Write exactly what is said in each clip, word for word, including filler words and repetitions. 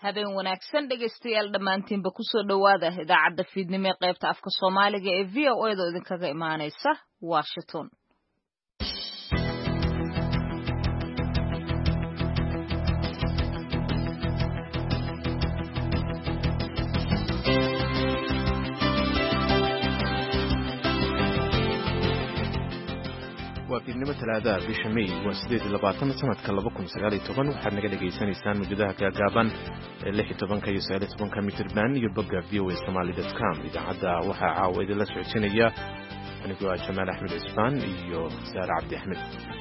habeen wanaagsan dhegaystayaal dhammaantiinba ku soo dhowaada idaacadda fiidnimo ee qaybta afka Soomaaliga ee V O A da idinkaga imaanaysa Washington. fiidnimo talaada bisha May waa sideed iyo labaatan sanadka laba kun sagaal iyo toban waxaad naga dhageysanaysaan muujadaha gaagaaban ee lix iyo toban iyo sagaal iyo toban mitirban iyo bogga v o a somali dot com idaacadda waxaa caawa idinla socodsiinaya anigoo ah Jamaal Axmed Isfaan iyo Saar Cabdi Axmed.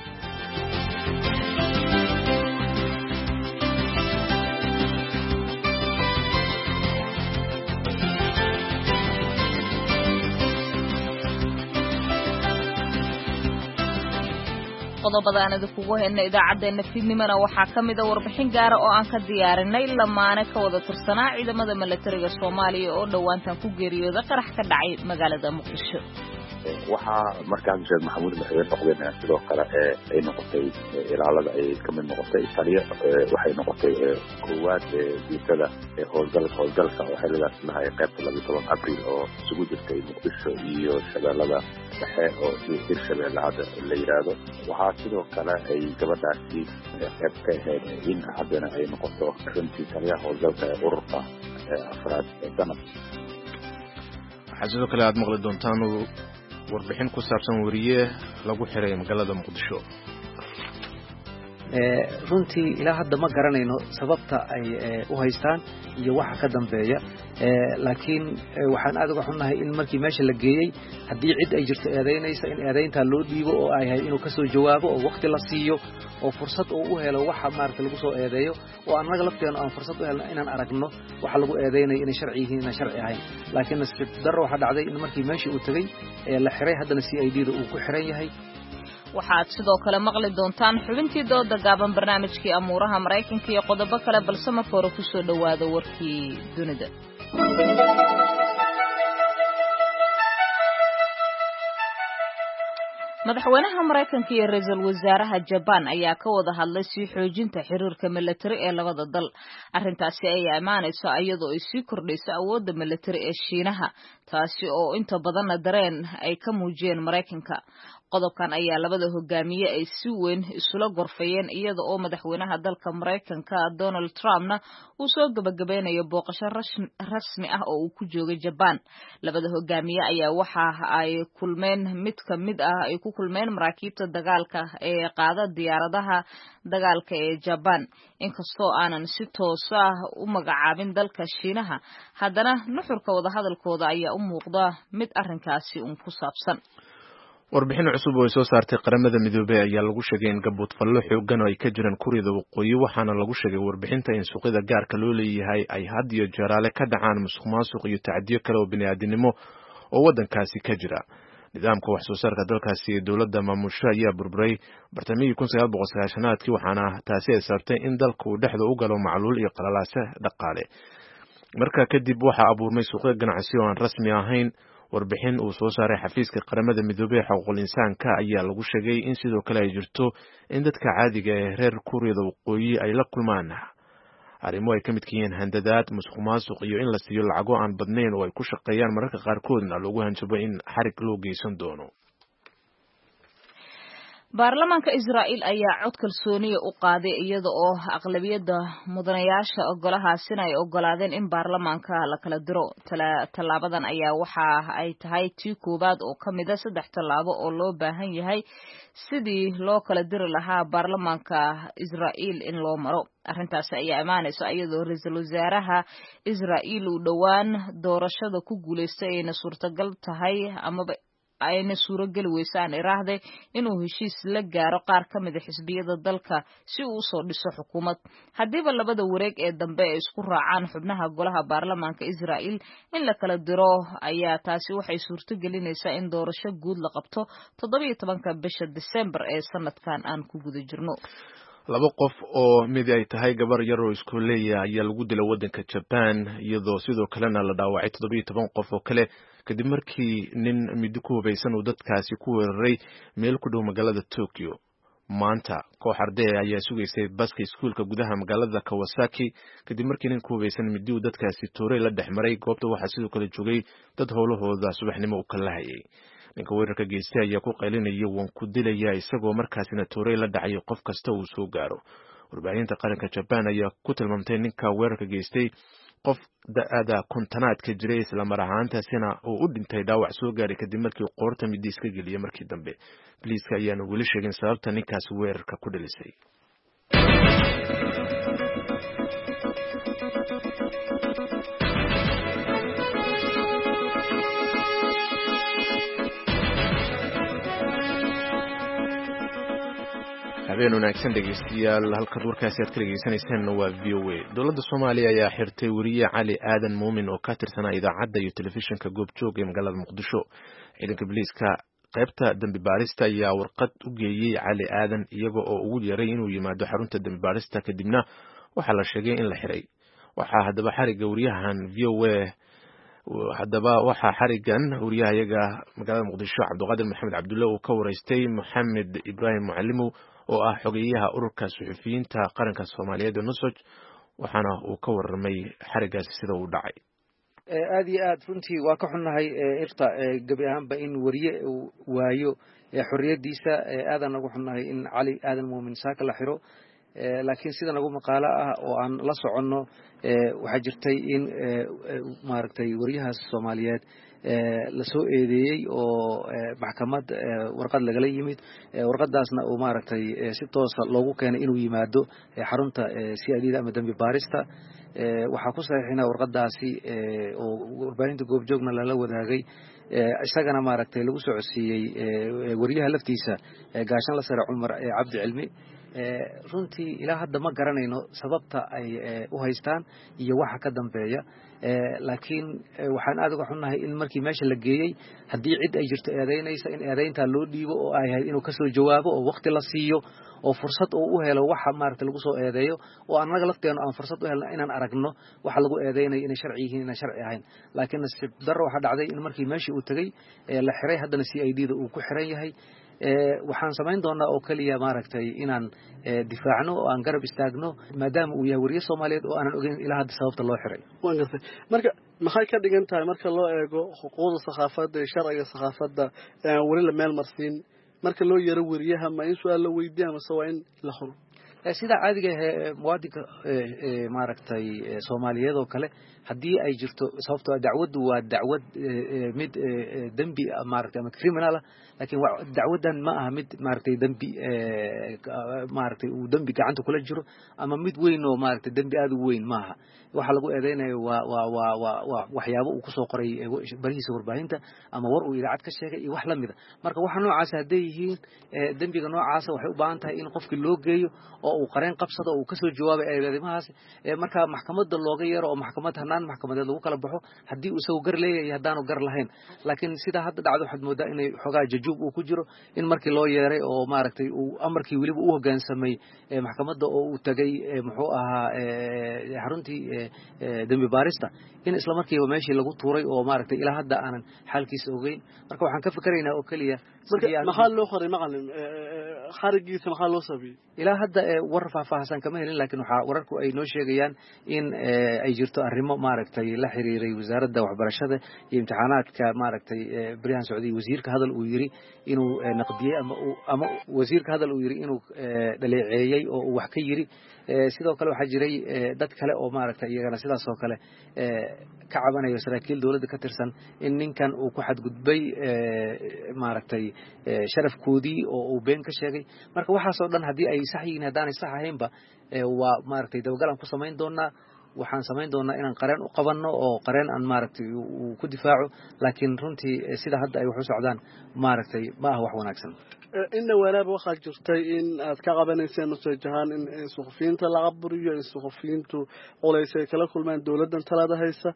qodobada aan idinku heynay idaacadeena fiidnimada waxaa kamid ah warbixin gaar ah oo aan ka diyaarinay lamaane ka wada tirsanaa ciidamada militariga Soomaaliya oo dhawaantan ku geeriyooday qarax ka dhacay magaalada Muqdisho. waxaa markaan sheeg maxamuud maxamed noqdeen sidoo kale ee ay noqotay ilaalada ay ka mid noqotay taliya waxay noqotay koowaad diisada ee howlgalka howlgalka waxay leedahay lahay qaybta laba iyo toban abriil oo isugu jirtay Muqdisho iyo shabeellada dhexe oo sida shabeellada la yiraahdo. waxaa sidoo kale ay gabadhaasi qayb ka ahayd in haddana ay noqoto runtii taliya howlgalka ee ururka afraad ee danab. waxaa sidoo kale aad maqli doontaan warbixin ku saabsan wariye lagu xiray magaalada Muqdisho. ee runtii ilaa hadda ma garanayno sababta ay u haystaan iyo waxa ka dambeeya ee laakiin waxaan aad uga xunnahay in markii meesha la geeyay haddii cid ay jirto eedeynaysa in eedeynta loo dhiibo oo ay hay inuu ka soo jawaabo oo waqti la siiyo oo fursad uu u helo waxa maarta lagu soo eedeeyo oo annaga lafteena aan fursad u helno inaan aragno waxa lagu eedeynayo inay sharci yihiin inay sharci ahayn. laakiin nasib darro waxa dhacday in markii meeshii uu tagay ee la xiray haddana C I D da uu ku xiran yahay. waxaad sidoo kale maqli doontaan xubintii dooda gaaban barnaamijkii amuuraha Mareykanka iyo qodobo kale balse marka hore ku soo dhawaada warkii dunida. madaxweynaha Mareykanka iyo ra'iisul wasaaraha Japan ayaa ka wada hadlay sii xoojinta xiriirka militari ee labada dal. arrintaasi ay imaanayso iyadoo ay sii kordhayso awoodda militari ee Shiinaha taasi oo inta badan dareen ay ka muujiyeen Mareykanka. qodobkan ayaa labada hogaamiye ay si weyn isula gorfayeen iyada oo madaxweynaha dalka Mareykanka Donald Trumpna uu soo gabagabeynayo booqasho rasmi ah oo uu ku joogay Japan. labada hogaamiye ayaa waxa ay kulmeen mid ka mid ah ay ku kulmeen maraakiibta dagaalka ee qaada diyaaradaha dagaalka ee Japan. inkastoo aanan si toos ah u magacaabin dalka Shiinaha haddana nuxurka wada hadalkooda ayaa u muuqda mid arrinkaasi un ku saabsan. warbixin cusub oo ay soo saartay qaramada midoobay ayaa lagu sheegay in gabood fallo xoogan oo ay ka jiraan Kuuriyada Waqooyi waxaana lagu sheegay warbixinta in suuqyada gaarka loo leeyahay ay had iyo jeer ka dhacaan musuqmaasuq iyo tacdiyo kale oo bini'aadanimo oo wadankaasi ka jira. nidaamka wax soo saarka dalkaasi ee dawladda maamusha ayaa burburay bartamihii kun sagaal boqol sagaashanaadkii waxaana taasi ay sababtay in dalku uu dhexda u galo macluul iyo qalalaase dhaqaale. markaa kadib waxaa abuurmay suuqyo ganacsi oo aan rasmi ahayn. warbixin uu soo saaray xafiiska qaramada midoobay ee xuquuqul insaanka ayaa lagu sheegay in sidoo kale ay jirto in dadka caadiga ee reer Kuuriyada Waqooyi ay la kulmaan arrimo ay ka mid yihiin handadaad, musuqmaasuq iyo in la siiyo lacago aan badnayn oo ay ku shaqeeyaan mararka qaarkoodna lagu hanjabo in xarig loo geysan doono. baarlamaanka Israa'iil ayaa cod kalsooniya u qaaday iyada oo aqlabiyadda mudanayaasha ogolahaasina ay ogolaadeen in baarlamaanka la kala diro. tallaabadan ayaa waxa ay tahay tii koowaad oo ka mid ah saddex tallaabo oo loo baahan yahay sidii loo kala diri lahaa baarlamaanka Israa'iil in loo maro. arrintaasi ayaa imaanaysa iyadoo ra'iisul wasaaraha Israa'iil uu dhowaan doorashada ku guuleystay ayna suurtagal tahay amaba ayna suurageli weysaan iraahday inuu heshiis la gaaro qaar ka mid ah xisbiyada dalka si uu soo dhiso xukuumad. hadiiba labada wareeg ee dambe ay isku raacaan xubnaha golaha baarlamaanka Israa'iil in la kala diro ayaa taasi waxay suurto gelinaysaa in doorasho guud la qabto toddoba iyo tobanka bisha December ee sanadkan aan ku guda jirno. laba qof oo mid ay tahay gabar yar oo iskooleeya ayaa lagu dilay wadanka Japan iyadoo sidoo kalena la dhaawacay toddoba iyo toban qof oo kale kadib markii nin mid ku hubaysan uu dadkaasi ku weeraray meel ku dhow magaalada Tokyo. maanta koox arday ayaa sugaysay baska iskuulka gudaha magaalada Kawasaki kadib markii nin ku hubeysan midi uu dadkaasi tuuray la dhexmaray goobta waxaa sidoo kale joogay dad howlahooda subaxnimo u kala hayay ninka weerarka geystay ayaa ku qaylinayay waan ku dilayaa isagoo markaasina tuuray la dhacay qof kasta uu soo gaaro warbaahinta qaranka Japan ayaa ku tilmaamtay ninka weerarka geystay qof da'ada kontanaadka jiray isla mar ahaantaasina uu u dhintay dhaawac soo gaaray kadib markii qoorta midi iska geliyay markii dambe booliiska ayaana weli sheegin sababta ninkaas weerarka ku dhalisay habeen wanaagsan dhegeystayaal halka warkaasi aad ka dhegeysaneysaan waa V O A dowladda Soomaaliya ayaa xirtay wariye Cali Aadan Muumin oo ka tirsanaa idaacadda iyo telefishinka Goobjoog ee magaalada Muqdisho ciidanka booliiska qaybta dambi baarista ayaa warqad u geeyay Cali Aadan iyaga oo ugu yeeray inuu yimaado xarunta dambi baarista kadibna waxa la sheegay in la xiray waxa hadaba xariga wariyahan V O A hadaba waxa xarigan wariyahayaga magaalada Muqdisho Cabdiqaadir Maxamed Cabdulle oo ka wareystay Maxamed Ibrahim Mucalimo oo ah xogeyaha ururka suxufiyiinta qaranka Soomaaliyeed ee Nusaj waxaana uu ka warramay xarigaas sida uu dhacay aad iyo aad runtii waa ka xunnahay irta gabi ahaanba in wariye uu waayo xorriyadiisa aadan ugu xunnahay in Cali Aadan Muumin saaka la xiro laakiin sida nagu maqaalo ah oo aan la soconno waxa jirtay in maaragtay wariyahaas Soomaaliyeed la soo eedeeyay oo maxkamad warqad lagala yimid warqadaasna uu maaragtay si toos ah loogu keenay inuu yimaado xarunta C I D da ama dambi baarista waxa ku saxiixina warqadaasi oo warbaahinta goobjoogna lala wadaagay isagana maaragtay lagu soo codsiiyay wariyaha laftiisa gaashan la sare Cumar Cabdi Cilmi runtii ilaa hadda ma garanayno sababta ay u haystaan iyo waxa ka dambeeya laakiin waxaan aad uga xunnahay in markii meesha la geeyay haddii cid ay jirto eedaynaysa in eedaynta loo dhiibo oo ay ahayd inuu kasoo jawaabo oo waqti la siiyo oo fursad uu u helo waxa maaragtay lagu soo eedeeyo oo annaga lafteena aan fursad u helno inaan aragno waxa lagu eedeynayo inay sharci yihiin inay sharci ahayn laakiin nasib darro waxa dhacday in markii meeshii uu tagay la xiray haddana C I D da uu ku xiran yahay waxaan samayn doonaa oo kaliya maaragtay inaan difaacno oo aan garab istaagno maadaama uu yahay wariye Soomaaliyeed oo aanan ogeyn ilaa hadda sababta loo xiray waan gartay marka maxay ka dhigan tahay marka loo eego xuquuqda saxaafadda iyo sharciga saxaafadda wali la meel marsiin marka loo yaro wariyaha ma in su'aal la weydiiyo ama waa in la xiro sida caadiga ah muwaadinka maaragtay Soomaaliyeed oo kale haddii ay jirto sababtoo dacwadu waa dacwad mid dambi maaragtay ama criminal laakiin dacwadan ma aha mid maaragtay dambi maaragtay uu dambi gacanta kula jiro ama mid weyn oo maaragtay dambi aad u weyn maaha waxa lagu eedeynayo waa waa waa waxyaabo uu ku soo qoray barihiisa warbaahinta ama war uu idaacad ka sheegay iyo wax la mid ah marka waxa noocaas haday yihiin dambiga noocaas waxay u baahan tahay in qofkii loo geeyo oo uu qareen qabsado oo uu ka soo jawaabay eedeymahaas marka maxkamadda looga yeero oo maxkamad hanaan maxkamadeed lagu kala baxo haddii uu soo gar leeyahay haddaanu gar lahayn laakiin sida hadda dhacdo waxaad moodaa inay xogaa jajuub uu ku jiro in markii loo yeeray oo maaragtay uu amarkii weliba u hoggaansamay maxkamadda oo uu tagay muxuu ahaa xaruntii dambi baarista in isla markiiba meeshii lagu tuuray oo maaragtay ilaa hadda aanan xaalkiisa ogeyn marka waxaan ka fikiraynaa oo kaliya maxaa loo qoray macallin xarigiisa maxaa loo sameeyay ilaa hadda war faahfaahsan kama helin laakiin waxa wararku ay noo sheegayaan in ay jirto arrimo maaragtay la xiriiray wasaaradda waxbarashada iyo imtixaanaadka maaragtay barihan Sacuudi wasiirka hadal uu yiri inuu naqdiyay ama ama wasiirka hadal uu yiri inuu dhaleeceeyay oo uu wax ka yiri sidoo kale waxa jiray dad kale oo maaragtay iyagana sidaas oo kale ka cabanayo saraakiil dawladda ka tirsan in ninkan uu ku xadgudbay maaragtay sharafkoodii oo uu been ka sheegay marka waxaas oo dhan haddii ay sax yihiin haddaanay sax ahaynba waa maaragtay dawgalan ku samayn doonaa waxaan samayn doonaa inaan qareen u qabanno oo qareen aan maaragtay uu ku difaaco laakiin runtii sida hadda ay wax u socdaan maaragtay ma aha wax wanaagsan inna walaaba waxaa jirtay in aad ka qabanayseen nusayjahaan in suxufiyiinta laga buriyo in suxufiyiintu culays ay kala kulmaan dowladdan talada haysa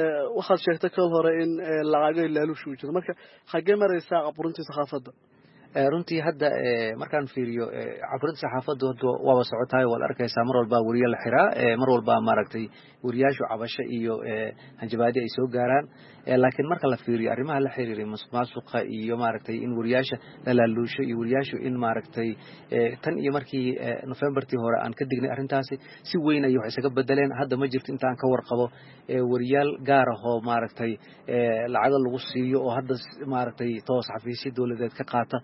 waxaad sheegtay kal hore in lacagay laaluushu jiro marka xagee maraysaa qaburintii saxaafadda runtii hadda markaan fiiriyo caburinta saxaafaddu waaba socotaay waad arkaysaa mar walba wariye la xiraa mar walba maaragtay wariyaashu cabasho iyo hanjabaadi ay soo gaaraan laakiin marka la fiiriyo arrimaha la xiriiray musuqmaasuqa iyo maaragtay in wariyaasha la laaluusho iyo wariyaashu in maaragtay tan iyo markii Novembertii hore aan ka dignay arrintaasi si weyn ay wax isaga bedeleen hadda ma jirto intaan ka warqabo wariyaal gaar ah oo maaragtay lacag lagu siiyo oo hadda maaragtay toos xafiisyo dawladeed ka qaata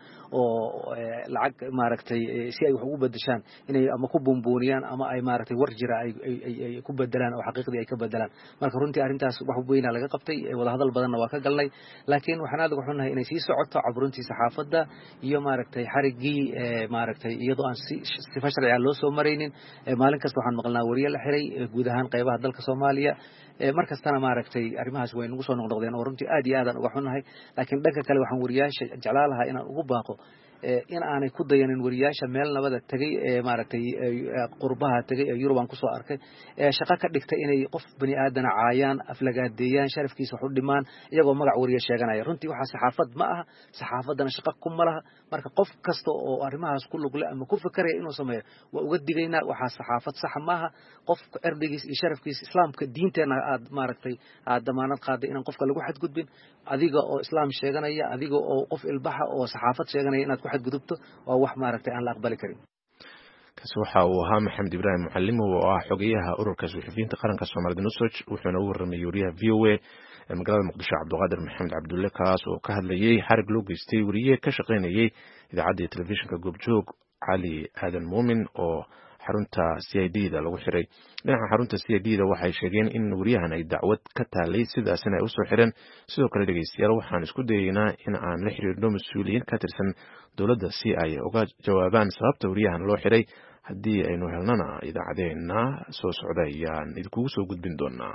oo lacag maaragtay si ay wax ugu bedeshaan inay ama ku bumbuuniyaan ama ay maaragtay war jira ay ay ku bedelaan oo xaqiiqdii ay ka bedelaan marka runtii arrintaas wax weyn laga qabtay wada hadal badanna waa ka galnay laakiin waxaan aad uga xunnahay inay sii socoto caburintii saxaafadda iyo maaragtay xarigii maaragtay iyadoo aan si sifa sharci ah loo soo maraynin maalin kasta waxaan maqlnaa wariye la xiray guud ahaan qaybaha dalka Soomaaliya markastana maaragtay arrimahaas way nagu soo noqnoqdeen oo runtii aad iyo aad uga xunnahay laakiin dhanka kale waxaan wariyaasha jeclaan lahaa inaan ugu baaqo in aanay ku dayanin wariyaasha meel nabada tagay ee maaragtay qurbaha tagay ee Yurub aan ku soo arkay ee shaqo ka dhigtay inay qof bani aadana caayaan aflagaadeeyaan sharafkiisa wax u dhimaan iyagoo magac wariye sheeganaya runtii waxa saxaafad ma aha saxaafadana shaqo kuma laha marka qof kasta oo arrimahaas ku lug leh ama ku fikiray inuu sameeyo waa uga digaynaa waxa saxaafad sax ma aha qof erdigiis iyo sharafkiisa islaamka diinteena aad maaragtay aad damaanad qaaday in qofka lagu xadgudbin adiga oo islaam sheeganaya adiga oo qof ilbaxa oo saxaafad sheeganaya inaad ku xadgudubto waa wax maaragtay aan la aqbali karin kaasi waxa uu ahaa Maxamed Ibrahim Mucallim oo ah xogeyaha ururka suxufiyiinta qaranka Soomaaliya Nusaj wuxuuna u warramay wariyaha V O A ee magaalada Muqdisho Cabduqaadir Maxamed Cabdulle kaas oo ka hadlayay xarig loo geystay wariye ka shaqeynayay idaacadda telefishinka Goobjoog Cali Aadan Muumin oo xarunta C I D da lagu xiray dhinaca xarunta C I D da waxay sheegeen in wariyahan ay dacwad ka taalay sidaasina ay u soo xireen sidoo kale dhageystayaal waxaan isku dayaynaa in aan la xiriirno mas'uuliyiin ka tirsan dowladda si ay uga jawaabaan sababta wariyahan loo xiray haddii aynu helnana idaacadeena soo socda ayaan idinkugu soo gudbin doonaa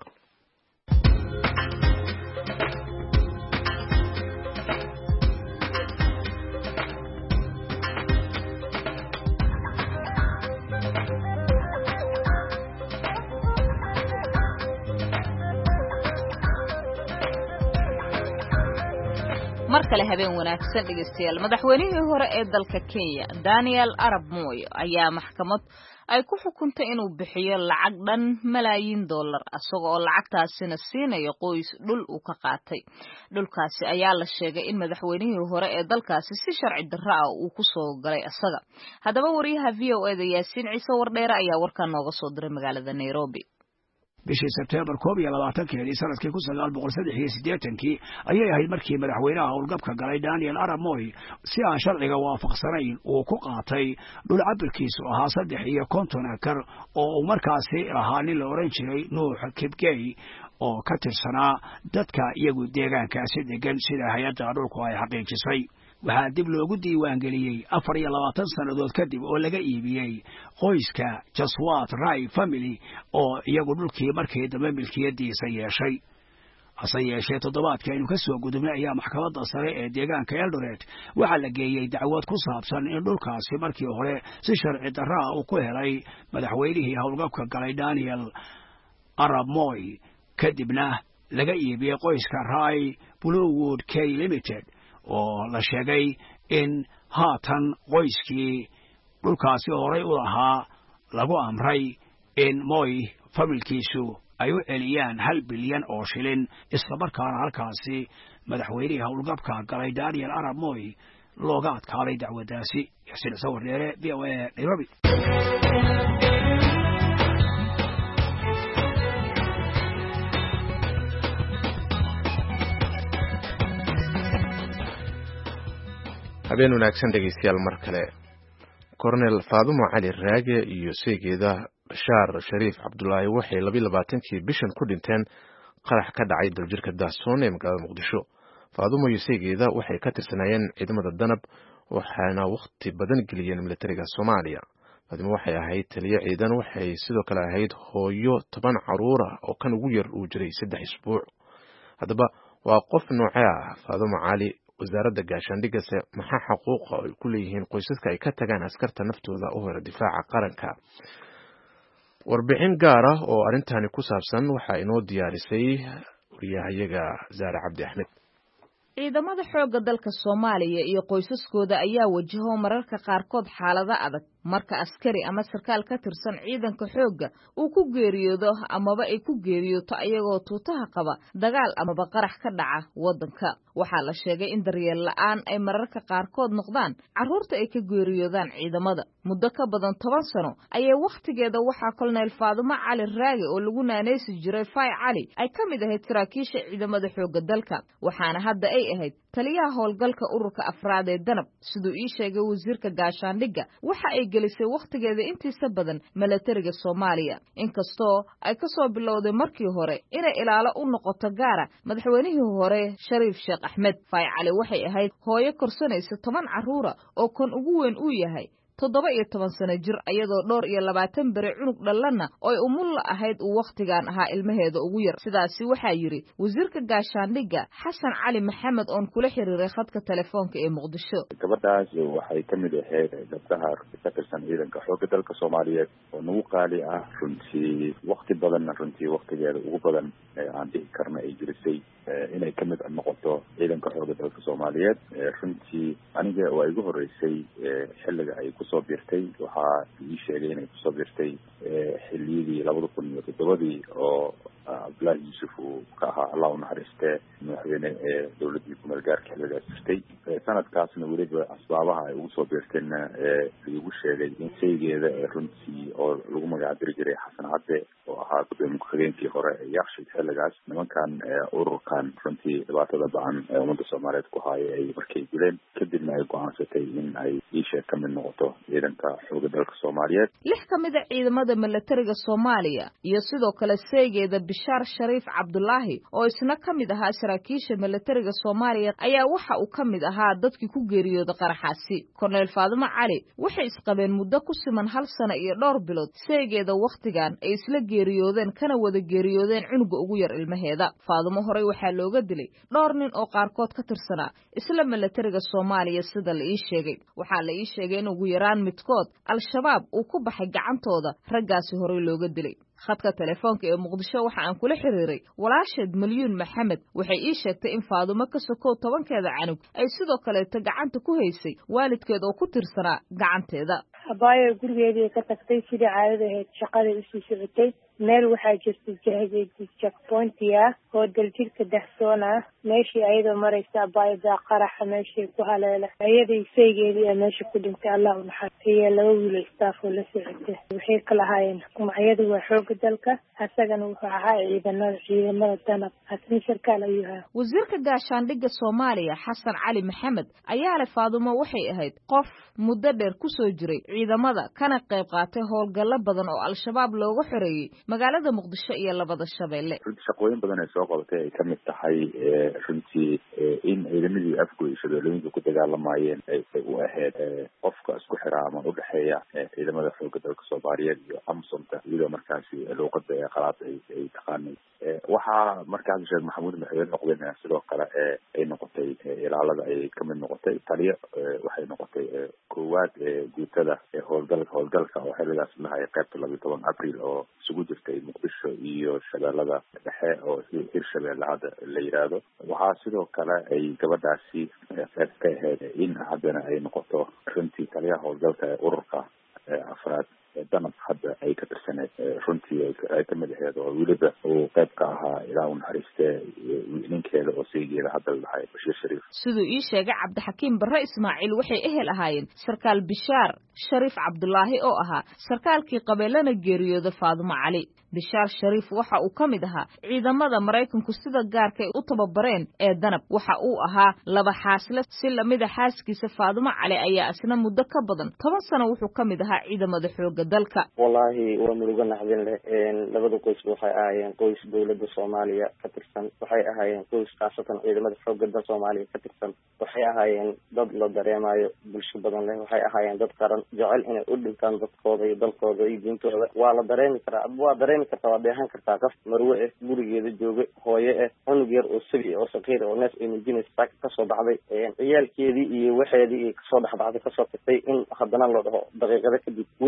mar kale habeen wanaagsan dhageystayaal madaxweynihii hore ee dalka Kenya Daniel Arap Moi ayaa maxkamad ay ku xukuntay inuu bixiyo lacag dhan malaayiin dollar asagoo lacagtaasina siinayo qoys dhul uu ka qaatay dhulkaasi ayaa la sheegay in madaxweynihii hore ee dalkaasi si sharci darro ah uu ku soo galay asaga haddaba wariyaha V O A da Yaasiin Ciise Wardheere ayaa warkan nooga soo diray magaalada Nairobi bishii Sebtembar koob iyo labaatankeedii sanadkii kun sagaal boqol saddex iyo siddeetankii ayay ahayd markii madaxweynaha howlgabka galay Daniel Arap Moi si aan sharciga waafaqsanayn uu ku qaatay dhul cabirkiisu ahaa saddex iyo konton akar oo markaasi ahaa nin la oran jiray Nuux Kipkey oo ka tirsanaa dadka iyagu deegaankaasi degan sida hay'adda dhulku ay xaqiijisay waxaa dib loogu diiwaan geliyey afar iyo labaatan sannadood kadib oo laga iibiyey qoyska Jaswat Rai family oo iyagu dhulkii markii dambe milkiyadiisa yeeshay hase yeeshee toddobaadkii aynu ka soo gudubnay ayaa maxkamadda sare ee deegaanka Eldoret waxaa la geeyey dacwad ku saabsan in dhulkaasi markii hore si sharci darro ah uu ku helay madaxweynihii howlgabka galay Daniel Arap Moi kadibna laga iibiyey qoyska Rai Bluewood K Limited oo la sheegay in haatan qoyskii dhulkaasi horay u lahaa lagu amray in Moi familkiisu ay u celiyaan hal bilyan oo shilin isla markaana halkaasi madaxweynihii howlgabka galay Daniel Arap Moi looga adkaaday dacwadaasi Yaasiin Ciise Wardheere V O A Nairobi habeen wanaagsan dhageystayaal mar kale Colonel Faadumo Cali Raage iyo seegeeda Bashaar Shariif Cabdullaahi waxay laba iyo labaatankii bishan ku dhinteen qarax ka dhacay daljirka Daasoon ee magaalada Muqdisho Faadumo iyo seegeeda waxay ka tirsanayeen ciidamada danab waxaana waqti badan geliyeen militariga Soomaaliya Faadumo waxay ahayd taliye ciidan waxay sidoo kale ahayd hooyo toban caruur ah oo kan ugu yar uu jiray saddex isbuuc haddaba waa qof noocee ah Faadumo Cali wasaaradda gaashaandhigga maxaa xuquuqa ay ku leeyihiin qoysaska ay ka tagaan askarta naftooda u hor difaaca qaranka warbixin gaar ah oo arintani ku saabsan waxa inoo diyaarisay wariyahayaga Zaare Cabdi Axmed ciidamada xoogga dalka Soomaaliya iyo qoysaskooda ayaa wajaho mararka qaarkood xaalado adag marka askari ama sarkaal ka tirsan ciidanka xoogga uu ku geeriyoodo amaba ay ku geeriyooto ayagoo tuutaha qaba dagaal amaba qarax ka dhaca wadanka waxaa la sheegay in daryeel la'aan ay mararka qaarkood noqdaan carruurta ay ka geeriyoodaan ciidamada muddo ka badan toban sano ayay waqtigeeda waxaa kolonel Faadumo Cali Raage oo lagu naanaysi jiray Fay Cali ay ka mid ahayd saraakiisha ciidamada xoogga dalka waxaana hadda ay ahayd taliyaha howlgalka ururka afraad ee danab sidoo ii sheegay wasiirka gaashaandhigga waxa ay gelisay waqtigeeda intiisa badan milatariga Soomaaliya inkastoo ay ka soo bilowday markii hore inay ilaalo u noqoto gaara madaxweynihii hore Shariif Sheekh Axmed Fay Cali waxay ahayd hooyo korsanaysa toban carruura oo kan ugu weyn uu yahay toddoba iyo toban sano jir ayadoo dhowr iyo labaatan bari cunug dhalana oo umulla ahayd uu waqtigan ahaa ilmaheeda ugu yar sidaasi waxaa yiri wasiirka gaashaandhigga Xasan Cali Maxamed oo kula xiriiray khadka telefoonka ee Muqdisho gabadhaas waxay ka mid ahayd gabdhaha ka tirsan ciidanka xoogga dalka Soomaaliyeed oo nagu qaali ah runtii waqti badan runtii waqtigeeda ugu badan aan dhihi karna ay jirisay inay ka mid noqoto ciidanka xoogga dalka Soomaaliyeed runtii aniga waa igu horeysay xilliga ay ku soo biirtay waxaa ii sheegay inay ku soo biirtay xilliyadii labada kun iyo toddobadii oo Abdullahi Yuusuf uu ka ahaa Allah u naxariistee madaxweyne ee dowladda ku meelgaarka xilligaas jirtay sanadkaasna weliba asbaabaha ay ugu soo biirtayna lagu sheegay in saygeeda runtii oo lagu magac diri jiray Xasan Cadde oo ahaa gudoomiye ku-xigeenkii hore ee Yakshiid xilligaas nimankan ururkan runtii dhibaatada ba'an ee ummadda Soomaaliyeed ku haayay ay markay dileen kadibna ay go'aansatay in ay iisheeg ka mid noqoto ciidanka xoogga dalka Soomaaliyeed lix ka mid ah ciidamada milatariga Soomaaliya iyo sidoo kale saygeeda Bishaar Shariif Cabdullaahi oo isna ka mid ahaa saraakiisha milatariga Soomaaliya ayaa waxa uu ka mid ahaa dadkii ku geeriyooday qaraxaasi Colonel Faadumo Cali waxay isqabeen muddo ku siman hal sano iyo dhowr bilood saygeeda waqtigan ay isla geeriyoodeen kana wada geeriyoodeen cunuga ugu yar ilmaheeda Faadumo horey waxaa looga dilay dhowr nin oo qaarkood ka tirsanaa isla milatariga Soomaaliya sida la ii sheegay waxaa la ii sheegay in ugu yaraan midkood al-shabaab uu ku baxay gacantooda raggaasi horey looga dilay khadka telefoonka ee Muqdisho waxa aan kula xiriiray walaasheed Milyuun Maxamed waxay ii sheegtay in Faadumo ka sokow tobankeeda canug ay sidoo kale gacanta ku haysay waalidkeed oo ku tirsanaa gacanteeda abaayo gurigeedii ka tagtay sidii caadada ahayd shaqada isu socotay meel waxaa jirtay jahadii checkpointia oo daljirka dahsoona meeshii ayadoo maraysa abaayo daa qaraxa meeshii ku haleela ayadii saygeedii ee meesha ku dhintay Allah u naxariiyo laba wiil staff oo la socotay waxay kala haayeen kumaciyadu waa xoogga dalka asagana wuxuu ahaa ciidamada ciidamada danab asin sarkaal ayuu ahaa wasiirka gaashaandhigga Soomaaliya Xasan Cali Maxamed ayaa leh Faadumo waxay ahayd qof muddo dheer ku soo jiray ciidamada kana qayb qaatay howlgallo badan oo al-shabaab looga xoreeyay magaalada Muqdisho iyo labada Shabeelle shaqooyin badan ay soo qabatay ay ka mid tahay runtii in ciidamadii afgoy shabeellooyinka ku dagaalamayeen ay u ahayd qofka isku xiraama u dhaxeeya ciidamada xoogga dalka Soomaaliyeed iyo Amsonta iyadoo markaasi luuqada ee qalaad ay taqaanay waxaa markaas Sheekh Maxamuud Maxamed noqdeen sidoo kale ay noqotay ilaalada ay ka mid noqotay taliya waxay noqotay koowaad guutada howlgalka howlgalka oo xilligaas lahay qaybta laba iyo toban Abriil oo isugu jirtay Muqdisho iyo Shabeellada dhexe oo Hirshabeelle hadda la yiraahdo waxaa sidoo kale ay gabadhaasi ka ahayd in haddana ay noqoto runtii taliyaha howlgalka ee ururka afraad danab hadda ay ka tirsaneed runtii ay ka mid ahayd oo weliba uu qayb ka ahaa ilaa u naxariistee ninkeeda oo saygeeda hadda lahay Bashiir Shariif sidoo ii sheegay Cabdixakiim Barre Ismaaciil waxay ehel ahaayeen sarkaal Bishaar Shariif Cabdullaahi oo ahaa sarkaalkii qabeelana geeriyooda Faadumo Cali Bishaar Shariif waxa uu ka mid ahaa ciidamada Mareykanku sida gaarka u tababareen ee danab waxa uu ahaa laba xaasle si lamida xaaskiisa Faadumo Cali ayaa asna muddo ka badan toban sano wuxuu ka mid ahaa ciidamada xoogga dalka wallahi waa murugo naxdin leh een labada qoys waxay ahaayeen qoys dawladda Soomaaliya ka tirsan waxay ahaayeen qoys qaasatan ciidamada xoogga dalka Soomaaliya ka tirsan waxay ahaayeen dad la dareemayo bulsho badan leh waxay ahaayeen dad qaran jecel inay u dhintaan dadkooda iyo dalkooda iyo diintooda waa la dareemi karaa waa dareemi kartaa waa dheehan kartaa qof marwe ah gurigeeda jooga hooyo ah cunug yar oo sabi oo saqiir oo neef emergency ka soo baxday een ciyaalkeedii iyo waxeedii ka soo dhaxbaxday ka soo tagtay in haddana loo dhaho daqiiqada kadib way geeri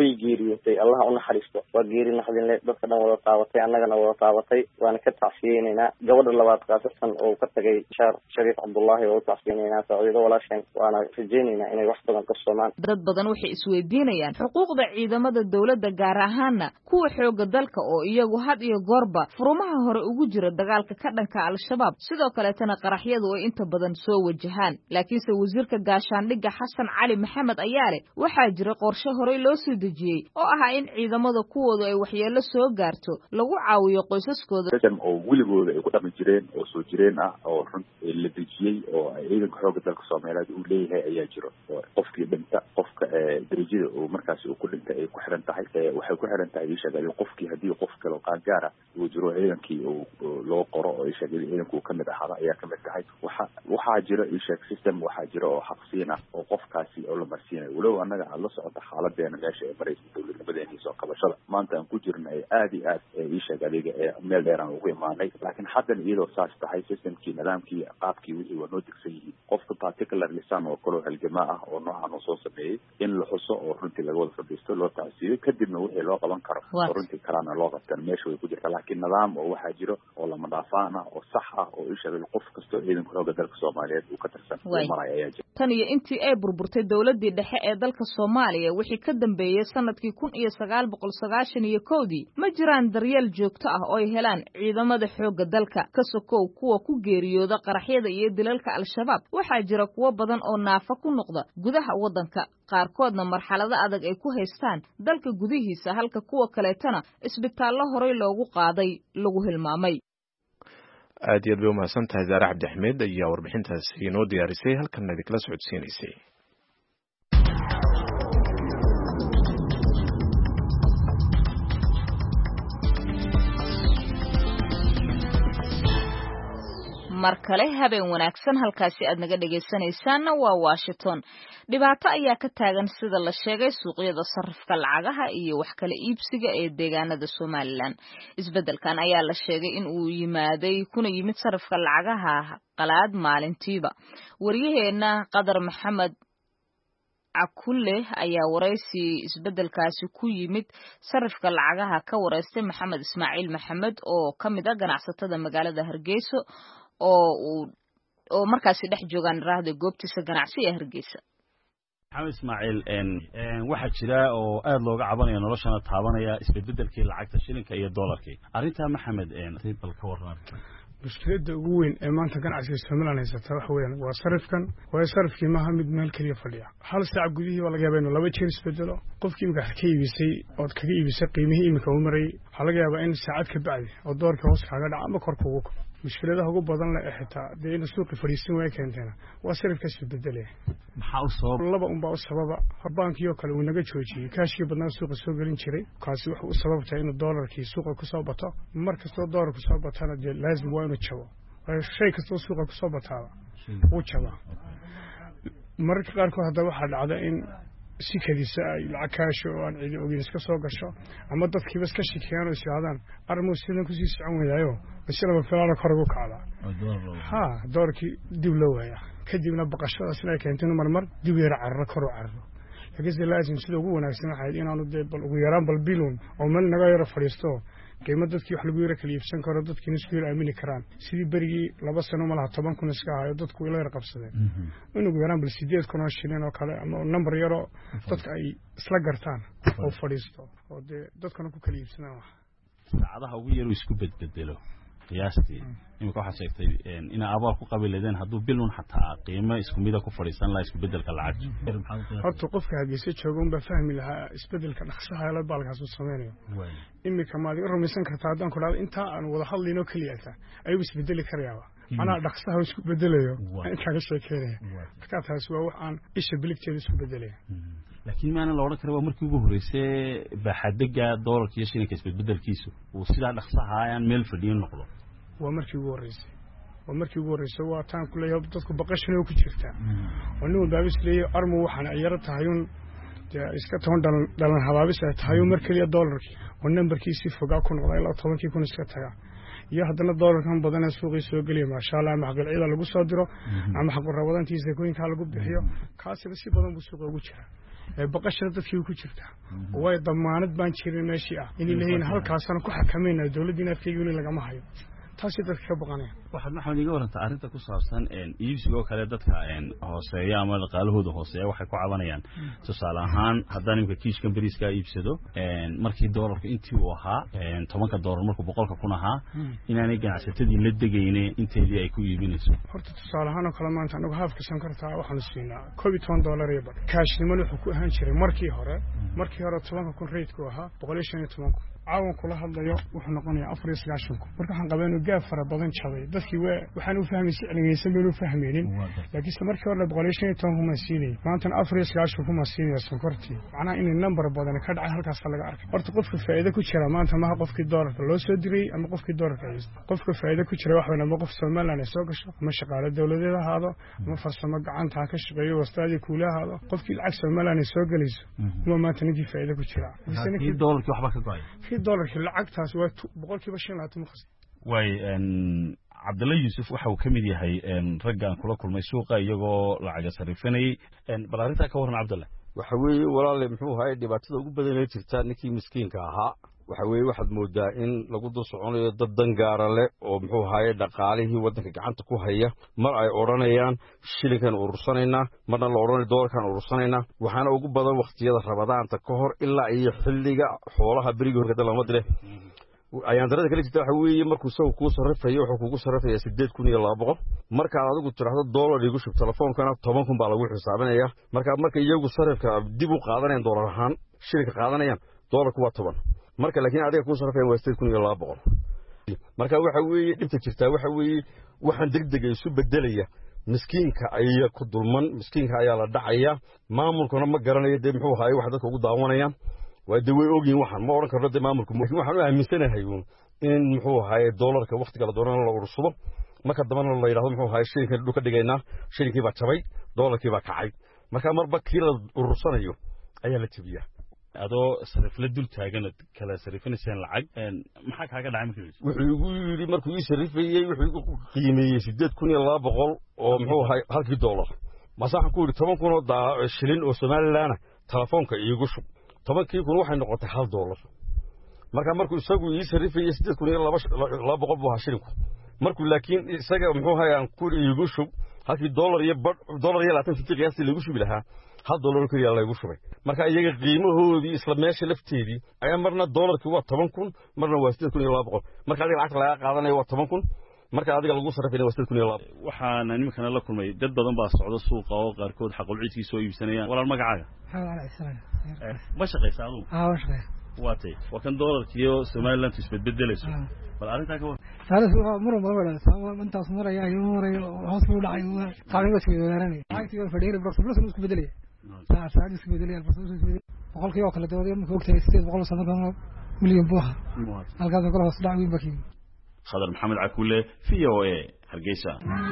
geeriyootay allaha u naxariisto waa geeri naxdin leh dadka dhan wada taabatay annagana wada taabatay waana ka tacsiyeynaynaa gabadha labaad khaasatan oo ka tagay shaar shariif cabdullaahi oo u tacsiyeynaynaa saaciido walaasheen waana rajaynaynaa inay wax badan ka soomaan dad badan waxay isweydiinayaan xuquuqda ciidamada dowladda gaar ahaana kuwa xooga dalka oo iyagu had iyo goorba furumaha hore ugu jira dagaalka ka dhanka al-shabaab sidoo kaleetana qaraxyadu ay inta badan soo wajahaan laakiinse wasiirka gaashaandhigga xasan cali maxamed ayaa leh waxaa jira qorshe horey loo soo dejiyey oo ahaa in ciidamada kuwoodu ay waxyeello soo gaarto lagu caawiyo qoysaskooda oo weligooda ay ku dhaqmi jireen oo soo jireen ah oo run la dejiyey oo ciidanka xooga dalka Soomaaliyeed uu leeyahay ayaa jiro qofkii dhinta qofka darajada oo markaas uu ku dhintay ay ku xiran tahay waxay ku xiran tahay shaqada qofkii hadii qof kale qaar gaar ah uu jiro ciidankii oo loo qoro oo shaqada ciidanku ka mid ahaa ayaa ka mid tahay waxa waxa jira ishaq system waxa jira oo xaqsiin ah oo qofkaasi oo la marsiinayo walow anaga aan la socdo xaaladeena meesha ay marayso dowladnimadeena soo qabashada maanta aan ku jirnay aad iyo aad ishaq adiga ee meel dheer aan ugu imaanay laakiin haddan iyadoo saas tahay systemkii nidaamkii qaabkii wixii waa noo degsan yihiin qofka particular lisan oo kale halgamaa ah oo noocan uu soo sameeyay in la xuso oo runtii laga wada fadhiisto loo tacsiyo kadibna wixii loo qaban karo runtii kalena loo qabtan meesha way ku jirtaa laakiin nidaam oo waxaa jiro oo lama dhaafaan ah oo sax ah oo ishaq qof kasta ciidanka xooga dalka Soomaaliyeed uu ka tirsan maray ayaa jira tan iyo intii ay burburtay dowladii dhexe ee dalka Soomaaliya wixii ka dambeeyay sanadkii kun iyo sagaal boqol sagaashan iyo kowdii ma jiraan daryeel joogto ah oo ay helaan ciidamada xooga dalka ka sokow kuwa ku geeriyooda qaraxyada iyo dilalka al-shabaab waxaa jira kuwo badan oo naafa ku noqda gudaha wadanka qaarkoodna marxalado adag ay ku haystaan dalka gudihiisa halka kuwa kaleetana isbitaallo horey loogu qaaday lagu hilmaamay aad iyo aad bay umahadsan tahay zaare cabdi axmed ayaa warbixintaasi inoo diyaarisay halkan idinkala socodsiinaysay mar kale habeen wanaagsan halkaasi aad naga dhegaysanaysaanna waa Washington dhibaato ayaa ka taagan sida la sheegay suuqyada sarifka lacagaha iyo wax kala iibsiga ee deegaanada Soomaaliland isbedelkan ayaa la sheegay in uu yimaaday kuna yimid sarifka lacagaha qalaad maalintiiba wariyaheena Qadar Maxamed akulle ayaa waraysi isbedelkaasi ku yimid sarifka lacagaha ka wareystay Maxamed Ismaaciil Maxamed oo kamid ah ganacsatada magaalada Hargeysa oo oo markaasi dhex joogan raahda goobtiisa ganacsi ee Hargeysa Maxamed Ismaaciil een waxa jira oo aad looga cabanayo noloshana taabanaya isbedelkii lacagta shilinka iyo dollarka arinta Maxamed een bal ka waran mushkiladda ugu weyn ee maanta ganacsiga Soomaaliland haysata waxa weeyaan waa sarifkan waa sarifkii maaha mid meel kaliya fadhiya hal saac gudihii waa laga yaabaa inuu laba jeer isbedelo qofkii imika ka iibisay oo kaga iibisay qiimihii imika uu maray waxa laga yaabaa in saacad ka bacdi oo doorka hoos kaaga dhaca ama kor kugu kaco mushkiladaha ugu badan la xitaa dee in suuqi fadhiisan way keenteena waa sarifkaas bedelay maxaa u sabab laba un baa u sababa bankiyo kale uu naga joojiyay kaashkii badnaa suuqa soo galin jiray kaasi wuxuu u sababtay in dollarkii suuqa ku soo bato mar kastoo dollarku soo batana dee laazim waa inuu jabo shay kastoo suuqa ku soo bataaba uu jaba mararka qaarkood haddaba waxaa dhacda in si kadisa ay lacag kaasho oo aan cidi ogin iska soo gasho ama dadkiiba iska shikiyaan oo isyaadaan arrimuhu sidan kusii socon wayaayo basilaba filaana kor ugu kacda ha doorkii dib loo waaya kadibna baqashadaasina ay keentay in marmar dib yara carro kor u carro laakiin laazim sida ugu wanaagsan waxay inaanu dee bal ugu yaraan bal bilun oo meel naga yara fadhiisto qiimo dadkii wax lagu yara kala iibsan karo dadkiina isku yara aamini karaan sidii berigii laba sano malaha toban kun iska ahayo dadku ila yara qabsadeen in ugu yaraan bal sideed kun oo shilin oo kale ama number yaro dadka ay isla gartaan oo fadhiisto oo dee dadkana ku kala iibsanaan wax saacadaha ugu yar isku bedbedelo qiyaastii imika waxa sheegtay in abaal ku qabiiladeen haduu bilun xataa qiimo isku mid ah ku fadhiisan la isku bedelka lacag horta qofka Hargeysa jooga un ba fahmi lahaa isbedelka dhaqsaha la baalkaas uu sameeyo imika ma adiga rumaysan kartaa haddaan ku dhaado inta aan wada hadlayno kaliya ta ayuu isbedeli karayaa ana dhaqsaha isku bedelayo inta ka sheekeynaya marka taas waa wax aan isha biligteeda isku bedelayo laakiin maana la oran karo waa markii ugu horeysay baaxadga dollarka iyo shilinka isbeddelkiisu uu sida dhaqsaha ayaan meel fadhiyo noqdo waa markii ugu horeysay waa markii ugu horeysay waa taan ku leeyahay dadku baqashana ku jirta oo nin walba isleeyahay armu waxaan ay yara tahay un iska toban dhalan habaabis ay tahay markii dollarki oo numberkiisi fogaa ku noqday ilaa tobankii kun iska taga iyo haddana dollarkan badan ee suuqii soo geliya ma sha Allah ama xaqil ciida lagu soo diro ama xaq rawadantiisa gooyinka lagu bixiyo kaasina si badan buu suuqa ugu jira baqashada dadkii ku jirta way damaanad baan jirin meeshii ah in ilaahay halkaasana ku xakameeyna dawladda afkeeyo in laga ma hayo taasi dadka ka baqanaya waxaad maxamed iga waranta arrinta ku saabsan een iibsiga kale dadka een hooseeya ama dhaqaalahooda hooseeya waxay ku cabanayaan tusaale ahaan haddaan imka kiishkan bariiska iibsado een markii doolarka intii uu ahaa een tobanka doolar markuu boqolka kun ahaa inaanay ganacsatadii la degayne inteedii ay ku iibinayso horta tusaale ahaan kala maanta anagu haafka sankarta waxaan siinaa koob iyo toban doolar iyo bad kaashnimo wuxuu ku ahaan jiray markii hore markii hore tobanka kun reedku ahaa boqol iyo shan iyo toban kun caawan kula hadlayo wuxuu noqonayaa afar iyo sagaashan kun marka waxaan qabaa inuu gaab fara badan jabay dadkii waa waxaan u fahmay si cilmiyeysan loo fahmeenin laakiin markii hore boqol iyo shan iyo toban kun ma siinay maanta afar iyo sagaashan kun ma siinay sonkortii macnaha in number badan ka dhacay halkaas laga arkay horta qofka faa'iido ku jira maanta ma qofkii doolarka loo soo diray ama qofkii doolarka haysto qofka faa'iido ku jira wax weyn ama qof Soomaaliland ay soo gasho ama shaqaale dawladeed ahaado ama farsamo gacanta ka shaqeeyo wastaadi kuula ahaado qofkii lacag Soomaaliland ay soo galayso kuma maanta ninkii faa'iido ku jira kii doolarkii waxba ka go'ay doolarkii lacagtaas waa boqolkiiba shan iyo labaatan khas way een Cabdulla Yuusuf waxa uu kamid yahay een raggan kula kulmay suuqa iyagoo lacag sarifanay een bal arrinta ka waran Cabdulla waxa weeye walaal muxuu ahay dhibaatada ugu badan ee jirta ninkii miskiinka ahaa waxa weeye waxaad moodaa in lagu dul soconayo dad dangaara leh oo muxuu ahay dhaqaalihii wadanka gacanta ku haya mar ay oranayaan shilinkan urursanayna marna la oranayo doolarkan urursanayna waxaana ugu badan waqtiyada rabadaanta ka hor ilaa iyo xilliga xoolaha bariga horka lama dile ayaan darada kale jirta waxa weeye markuu soo ku sarreeyo wuxuu kugu sarreeyaa sideed kun iyo laba boqol marka aad adigu tiraahdo doolar igu shub telefoonkana toban kun baa lagu xisaabinaya marka marka iyagu sarreefka dib u qaadanayaan doolar ahaan shilinka qaadanayaan doolarku waa toban marka laakiin adiga ku sarreeyaa waa sideed kun iyo laba boqol marka waxa weeye dhibta jirta waxa weeye waxaan degdeg isu bedelaya miskiinka ayaa ku dulman miskiinka ayaa la dhacaya maamulkuna ma garanayo de muxuu ahaay wax dadka ugu daawanayaan waa daway ogin waxaan ma oran karno de maamulku laakiin waxaan u aaminsanahay in muxuu ahaay doolarka waqtiga la dooran la urursubo marka dambana la yiraahdo muxuu ahaay shilinka dhulka dhigaynaa shilinkii baa jabay doolarkii baa kacay marka marba kii la urursanayo ayaa la jabiyaa adoo sarifla dul taagan kala sarifinaysan lacag een maxaa kaaga dhacay markii wuxuu igu yiri markuu ii sarifayay wuxuu igu qiimeeyay sideed kun iyo laba boqol oo muxuu ahaay halkii doolar masaxan ku yiri toban kun oo shilin oo Soomaaliland telefoonka iigu shub tobankii kun waxay noqotay hal doolar marka markuu isagu ii sarifayay sideed kun iyo laba boqol buu shilinku markuu laakiin isaga muxuu hayaan ku iigu shub halkii doolar iyo doolar iyo labaatan fiqi qiyaas lagu shubi lahaa hal doolar kaliya lagu shubay marka iyaga qiimahoodii isla meesha lafteedii ayaa marna doolarkii waa toban kun marna waa sideed kun iyo laba boqol marka adiga lacag laga qaadanayo waa toban kun marka adiga lagu sarifinayo waa sideed kun iyo laba waxaan nimankana la kulmay dad badan baa socdo suuqa oo qaarkood xaqul ciidkii soo iibsanayaan walaal magacaaga ma shaqaysaa adigu aa waa shaqay waatay waa kan doolarkiyo Soomaaliland isbedbedelayso bal arrinta ka war saaras waa mar walba wada sabab intaas maraya iyo marayo hoos u dhacay qaaliga soo weeraranay lacagtii fadhiir barto plus isku bedelay saa saa isku bedelay plus isku bedelay boqolkii oo kala dooday markuu ogtay sideed boqol sano milyan buuxa halkaas kala hoos dhac weyn bakiin Khadar Maxamed Cakuule V O A Hargeysa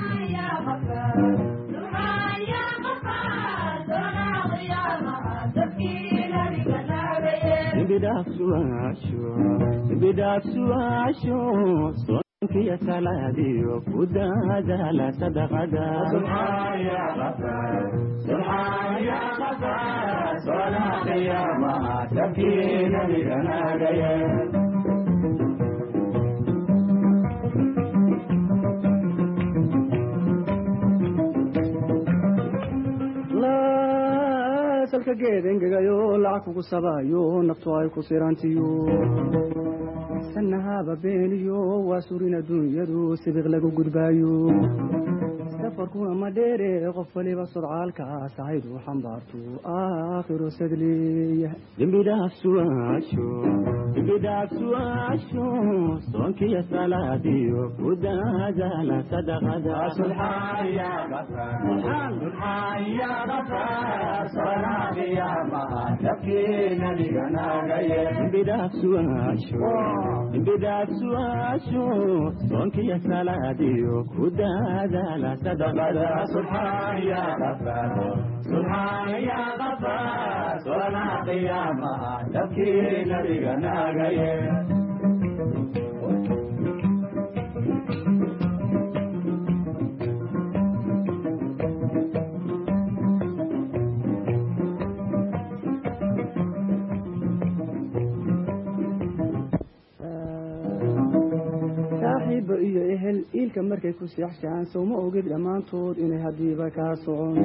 bidafsuasho bidafsuasho sonkiya saladiyo kudadala sadaqada subhan ya ghafar subhan ya ghafar salatu ya ma tabkina biganagaya salka geedengayo lacag kugu sabayo naftu ay ku sirantiyo sanahaba beeniyo waa surin adduunyadu sibiq lagu gudbaayo safarkuna ma dheere qof waliba sodcaalka sahaydu xambaartu aakhiru sadliya dembidhaafsuaasho dembidhaafsuaasho soonkiya salaadiyo kudadala sadaqada subxaan ya gafar subxaan ya gafar salaadiya maha tabkiina dhiganagaye dembidhaafsuaasho dembidhaafsuaasho soonkiya salaadiyo kudadala sadaqada subxaan ya gafar subxaan ya gafar salaadiya maha tabkiina dhiganagaye saaxiibo iyo ehel iilka markay ku seexshaan sowma ogid dhammaantood inay haddiiba kaa socon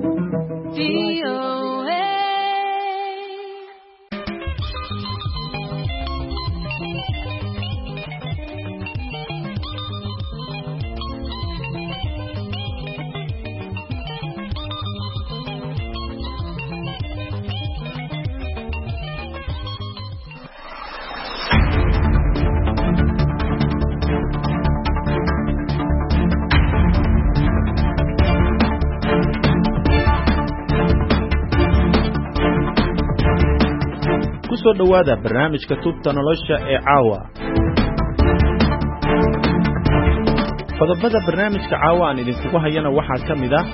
soo dhawaada barnaamijka tubta nolosha ee caawa qodobada barnaamijka caawa aan idinkugu hayana waxaa ka mid ah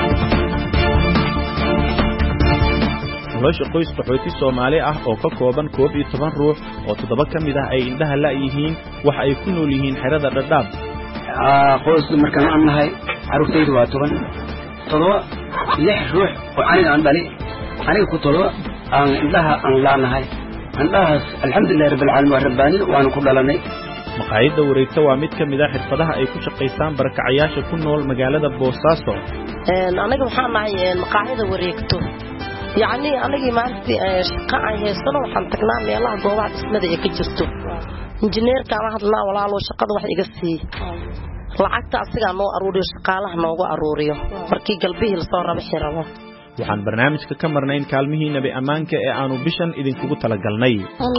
nolosha qoys qaxooti Soomaali ah oo ka kooban koob iyo toban ruux oo toddoba ka mid ah ay indhaha la yihiin waxa ay ku nool yihiin xerada Dadaab qoys markaan aan nahay carruurtaydu waa toban toddoba lix ruux oo aniga aan dhali aniga ku toddoba aan indhaha aan laanahay indhahaas alxamdulillahi rabbil caalamiin waa rabbaani waan ku dhalanay maqaayadda wareegta waa mid ka mid ah xirfadaha ay ku shaqaystaan barakacayaasha ku nool magaalada Boosaaso een anaga waxaan nahay maqaayadda wareegto yacni anagii maanta shaqo aan haysano waxaan tagnaa meelaha goobaha dhismada ee ka jirto injineerka aan hadlaa walaalo shaqada wax iga sii lacagta asiga noo aruuriyo shaqaalaha noogu aruuriyo markii galbihii la soo rabo xirano waxaan barnaamijka ka marnayn kaalmihii nabi amaanka ee aanu bishan idinkugu talagalnay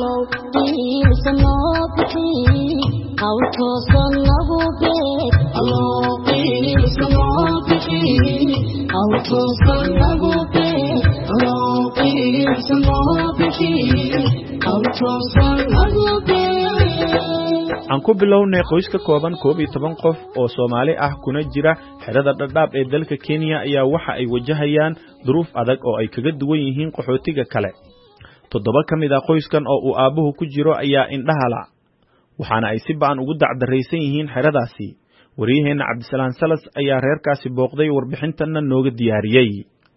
aan ku bilownay qoys ka kooban koob iyo toban qof oo Soomaali ah kuna jira xerada Dadaab ee dalka Kenya ayaa waxa ay wajahayaan duruuf adag oo ay kaga duwan yihiin qaxootiga kale toddoba ka mid ah qoyskan oo uu aabuhu ku jiro ayaa indhaha la waxaana ay si baan ugu dacdareysan yihiin xeradaasi wariyaheena Cabdisalaam Salas ayaa reerkaasi booqday warbixintan nooga diyaariyay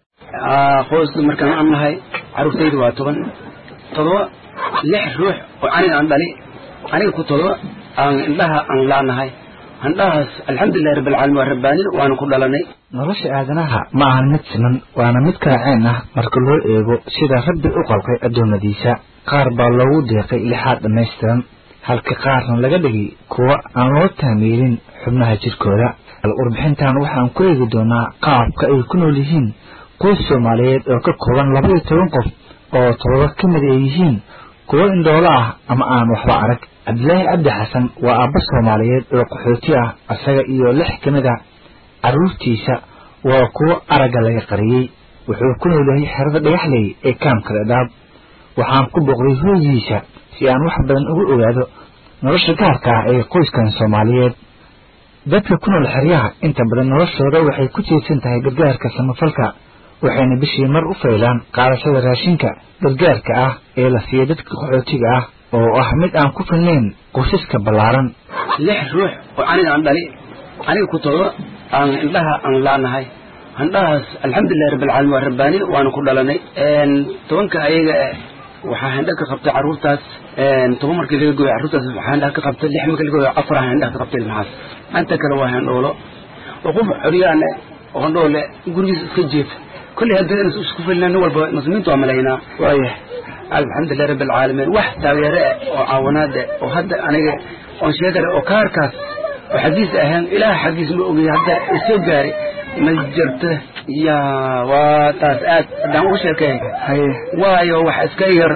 ah qoys markaan aan nahay carruurtaydu waa toban toddoba lix ruux oo aniga aan dhali aniga ku toddoba aan indhaha aan laanahay indhahaas alxamdulillahi rabbil caalamiin waa rabbaani waan ku dhalanay nolosha aadanaha ma ahan mid siman waana mid kaaceen ah marka loo eego sida rabbi u qalqay adoomadiisa qaar baa loogu deeqay lixaad dhammaystiran halka qaarna laga dhigay kuwa aan loo taamiirin xubnaha jirkooda warbixintan waxaan ku eegi doonaa qaabka ay ku nool yihiin qoys Soomaaliyeed oo ka kooban laba iyo toban qof oo toddoba ka mid ay yihiin kuwa indhoola ah ama aan waxba arag Abdullaahi Cabdi Xasan waa aabba Soomaaliyeed oo qaxooti ah asaga iyo lix ka mid ah carruurtiisa waa kuwa aragga laga qariyay wuxuu ku noolyahay xerada Dhagaxley ee kaamka Dadaab waxaan ku booqday hooyadiisa si aan wax badan ugu ogaado nolosha gaarka ah ee qoyskan Soomaaliyeed dadka ku nool xeryaha inta badan noloshooda waxay ku tiirsan tahay gargaarka samafalka waxayna bishii mar u faylaan qaadashada raashinka gargaarka ah ee la siiyo dadka qaxootiga ah oo ah mid aan ku filnayn qoysaska ballaaran lix ruux oo aniga aan dhali aniga ku toddoba aan indhaha aan laanahay indhahaas alxamdulillahi rabbil caalamiin waa rabbaani waan ku dhalanay een tobanka ayaga waxaa indha ka qabtay carruurtaas een toban markii laga gooyay carruurtaas waxaa indha ka qabtay lix markii laga gooyay afar ah indha ka qabtay ilmahaas anta kale waa indhoolo oo qof xoriyaan oo indhoole gurigiisa iska jeef كل هذا isku filnaan walba muslimiintu amalayna waaya alxamdulillahi rabbil caalamiin wax taageero oo caawinaad oo hadda aniga oo sheegay oo kaarkaas oo xadiis ahaan ilaa xadiis ma ogi hadda isoo gaari ma jirto ya waa taas aad daan u sheekay waayo wax iska yar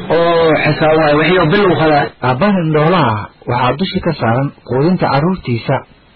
oo xisaabay wixii bil u khala aabahan indhoolaha waxaa dushi ka saaran quudinta carruurtiisa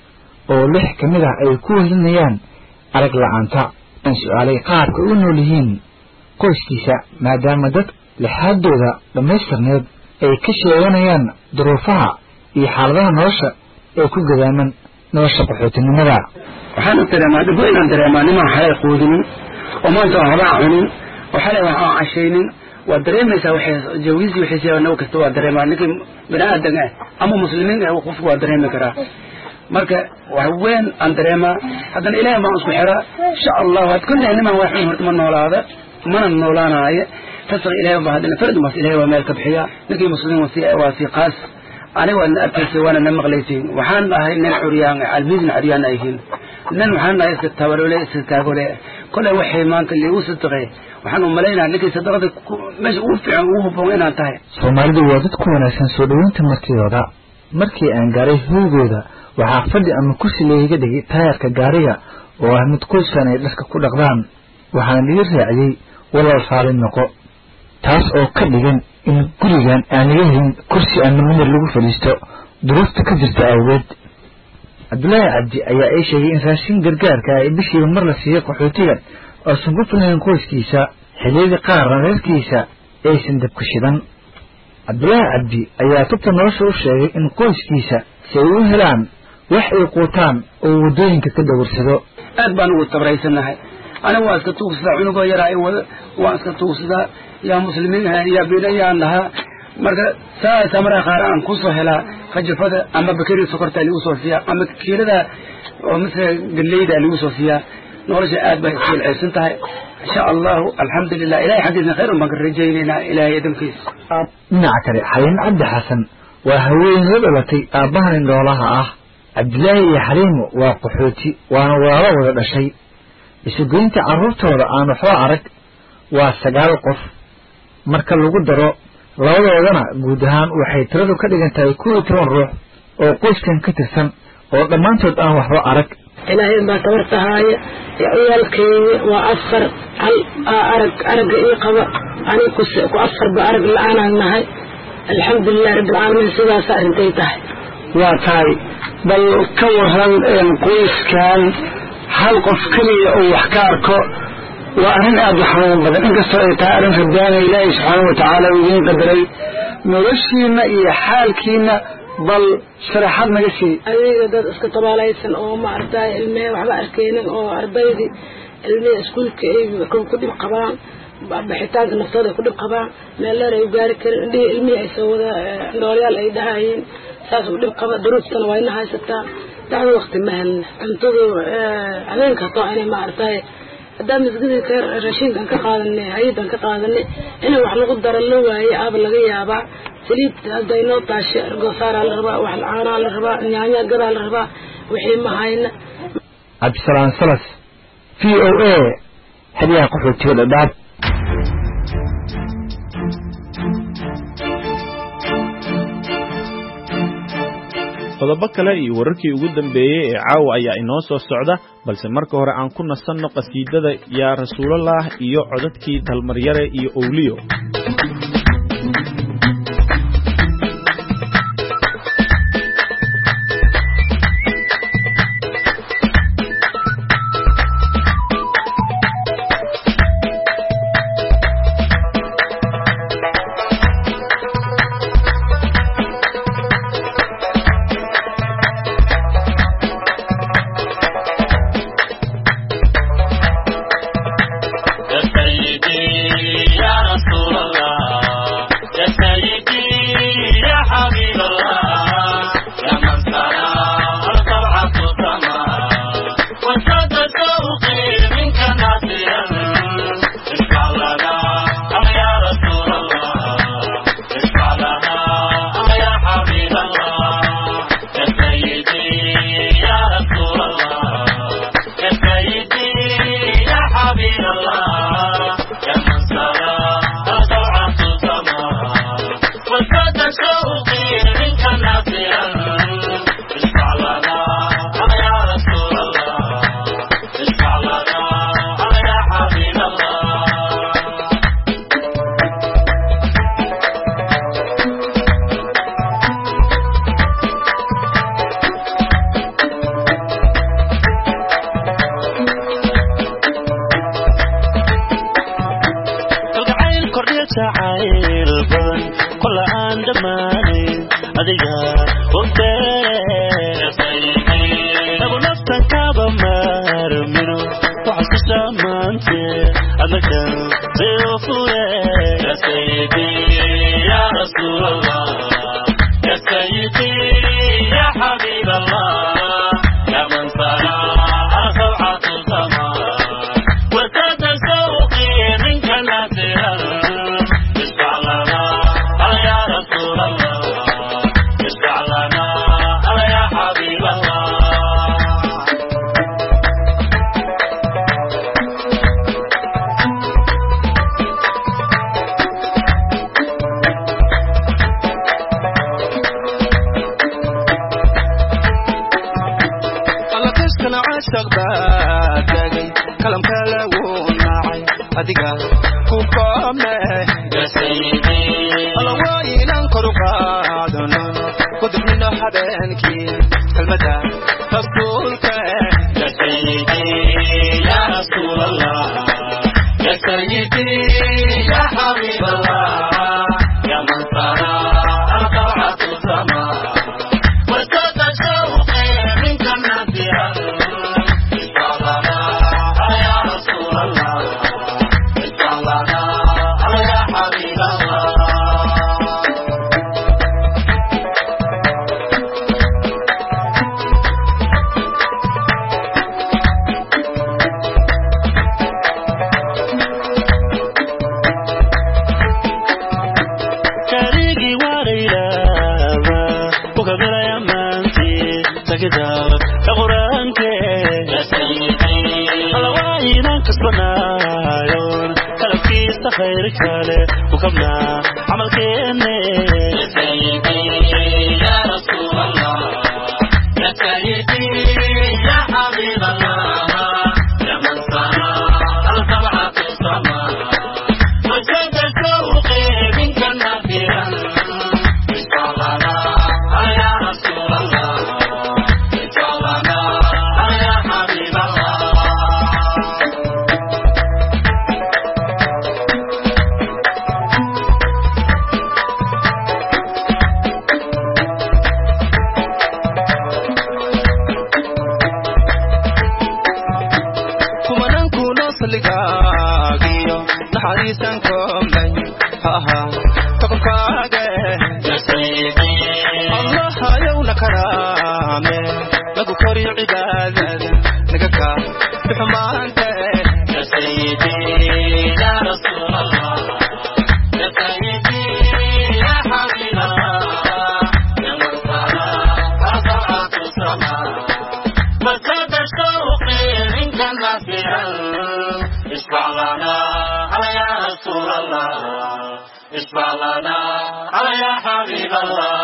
oo lix ka mid ah ay ku welinayaan arag la'aanta su'aalay qaabka u nool yihiin qoyskiisa maadaama dad lixaadooda dhammaystirneed ay ka sheeganayaan duruufaha iyo xaaladaha nolosha ee ku gadaaman nolosha qaxootinimada waxaan dareemaa dib inaan dareemaa nimaan xalay quudinin oo maanta waxbaa cunin oo xalay waxaan cashaynin waa dareemaysaa waxay jawiisi waxay sheeganaa kasta waa dareemaa ninkii bini'aadan ah ama muslimiin ah qofku waa dareemi karaa marka wax weyn aan dareemaa haddana ilaahay baan isku xiraa insha allah waad kulli niman waxaan horta ma noolaada mana noolaanaayo tasaq ilaahay baa hadana farad mas ilaahay waa meel ka bixiya ninkii muslimiin wasi waa si qaas aniga waan arkaysa waana na maqlaysiin waxaan ahay nin curyaan albiisna curyaan ayhiin nin waxaan ahay iska tabarole iska taagole kolay waxay maanta liigu sadaqay waxaan u malaynaa ninkii sadaqada meesha ugu fiican ugu habboon inaan tahay Soomaalidu waa dad ku wanaagsan soo dhaweynta martidooda markii aan gaaray hoygooda waxaa fadhi ama kursi leeyaga dhigay taayarka gaariga oo ah mid qoyskan ay dharka ku dhaqdaan waxaan ii raaciyay walaal saalin noqo taas oo ka dhigan in gurigan aan leeyahay kursi aan mid lagu fadhiisto duruufta ka jirta awgeed Abdullahi Cabdi ayaa ay sheegay in raashin gargaarka ay bishii mar la siiyay qaxootiga oo sunku filan qoyskiisa xilliga qaar reerkiisa aysan dab ku shidan Abdullahi Cabdi ayaa tubta nolosha u sheegay in qoyskiisa si ay u helaan wax ay quutaan oo wadooyinka ka dawarsado aad baan ugu tabraysanahay aniga waa iska tuugsadaa cunugoo yaraa ay wada waa iska tuugsadaa yaa muslimiin yaa biilayaan lahaa marka saasa markaa qaar aan kusoo helaa kajafada ama bakeri sokorta lagu soo fiyaa ama kiilada oo misla galeyda lagu soo fiyaa nolosha aad bay isku celceysan tahay insha allahu alxamdulilah ilahay xaggiisna khayr baan ka rajaynaynaa ilaahay idinkiisa dhinaca kale xaliim cabdi xasan waa haween la dhalatay aabbahan indhoolaha ah Abdullahi iyo Xaliimo waa qaxooti waana walaalo wada dhashay isugeynta carruurtooda aan waxba arag waa sagaal qof marka lagu daro labadoodana guud ahaan waxay tiradu ka dhigan tahay kuwa toban ruux oo qoyskan ka tirsan oo dhammaantood aan waxba arag ilaahay baa tabartahaaya ciyaalkeeni waa afar hal arag aragga ii qaba anigu ku afar ba arag la-aanaan nahay alxamdulilah rabbilcaalamiin sidaas arrintay tahay waa tahay bal ka waran qoyskan hal qof keliya oo wax ka arko waa arrin aad u xanuun badan inkastoo ay tahay arrin rabbaana ilaahay subxaanahu watacaala idiin qadaray noloshiina iyo xaalkiina bal sharaxaad naga sii adiga dad iska tabaalaysan oo maaragtay ilmee waxba arkeynin oo ardaydii ilmee iskuulka ay ku dhib qabaan baxitaanka naftooda ay ku dhib qabaan meel dheer ay u gaari karin indhihii ilmihii ay soo wada noolyaal ay dhahayiin saas u dhib qaba duruustana waa ina haysataa dacdo waqti ma helna cuntadu habeenka hataa inay maaragtay haddaan masgidii ka raashinkan ka qaadanay hay-adan ka qaadanay in wax lagu daro la waaye aaba laga yaabaa saliid hadday noo taashe argosaaraa la rabaa wax caanaa la rabaa nyaanya gadaa la rabaa wixii ma hayna Cabdisalaam Salas V O A xiliyaha qaxootiga dhadhaab qodobo kale iyo wararkii ugu dambeeyay ee caawa ayaa inoo soo socda balse marka hore aan ku nasanno qasiidada yaa rasuulallah iyo codadkii dalmaryare iyo owliyo tagbaadagay kalamka lagu nacay adiga ku koome ya sayyidi alla waa inaan kor u qaadano kudubnino habeenkii kalmada rasuulka ya sayyidi ya rasuulallah ya sayyidi ya habiiballah ya man sara al-qaw'atu sama خيرك عليه وكمنا عمل كأني يا سيدي يا رسول الله يا سيدي يا حبيب الله يا من صنع السبعة السماء وجد شوقي منك نافيا اشتغلنا يا رسول الله اشتغلنا يا حبيب الله حريصاً كمي ها تقنكاغي يا سيدي الله يونا كرامي لقو كوري عبادة نقاكا بحمانتي يا سيدي يا رسول الله يا سيدي يا حبيب الله يا من صار أصعب السماء مسجد شوقي منك نافيا اشفع لنا يا رسول الله اشفع لنا يا حبيب الله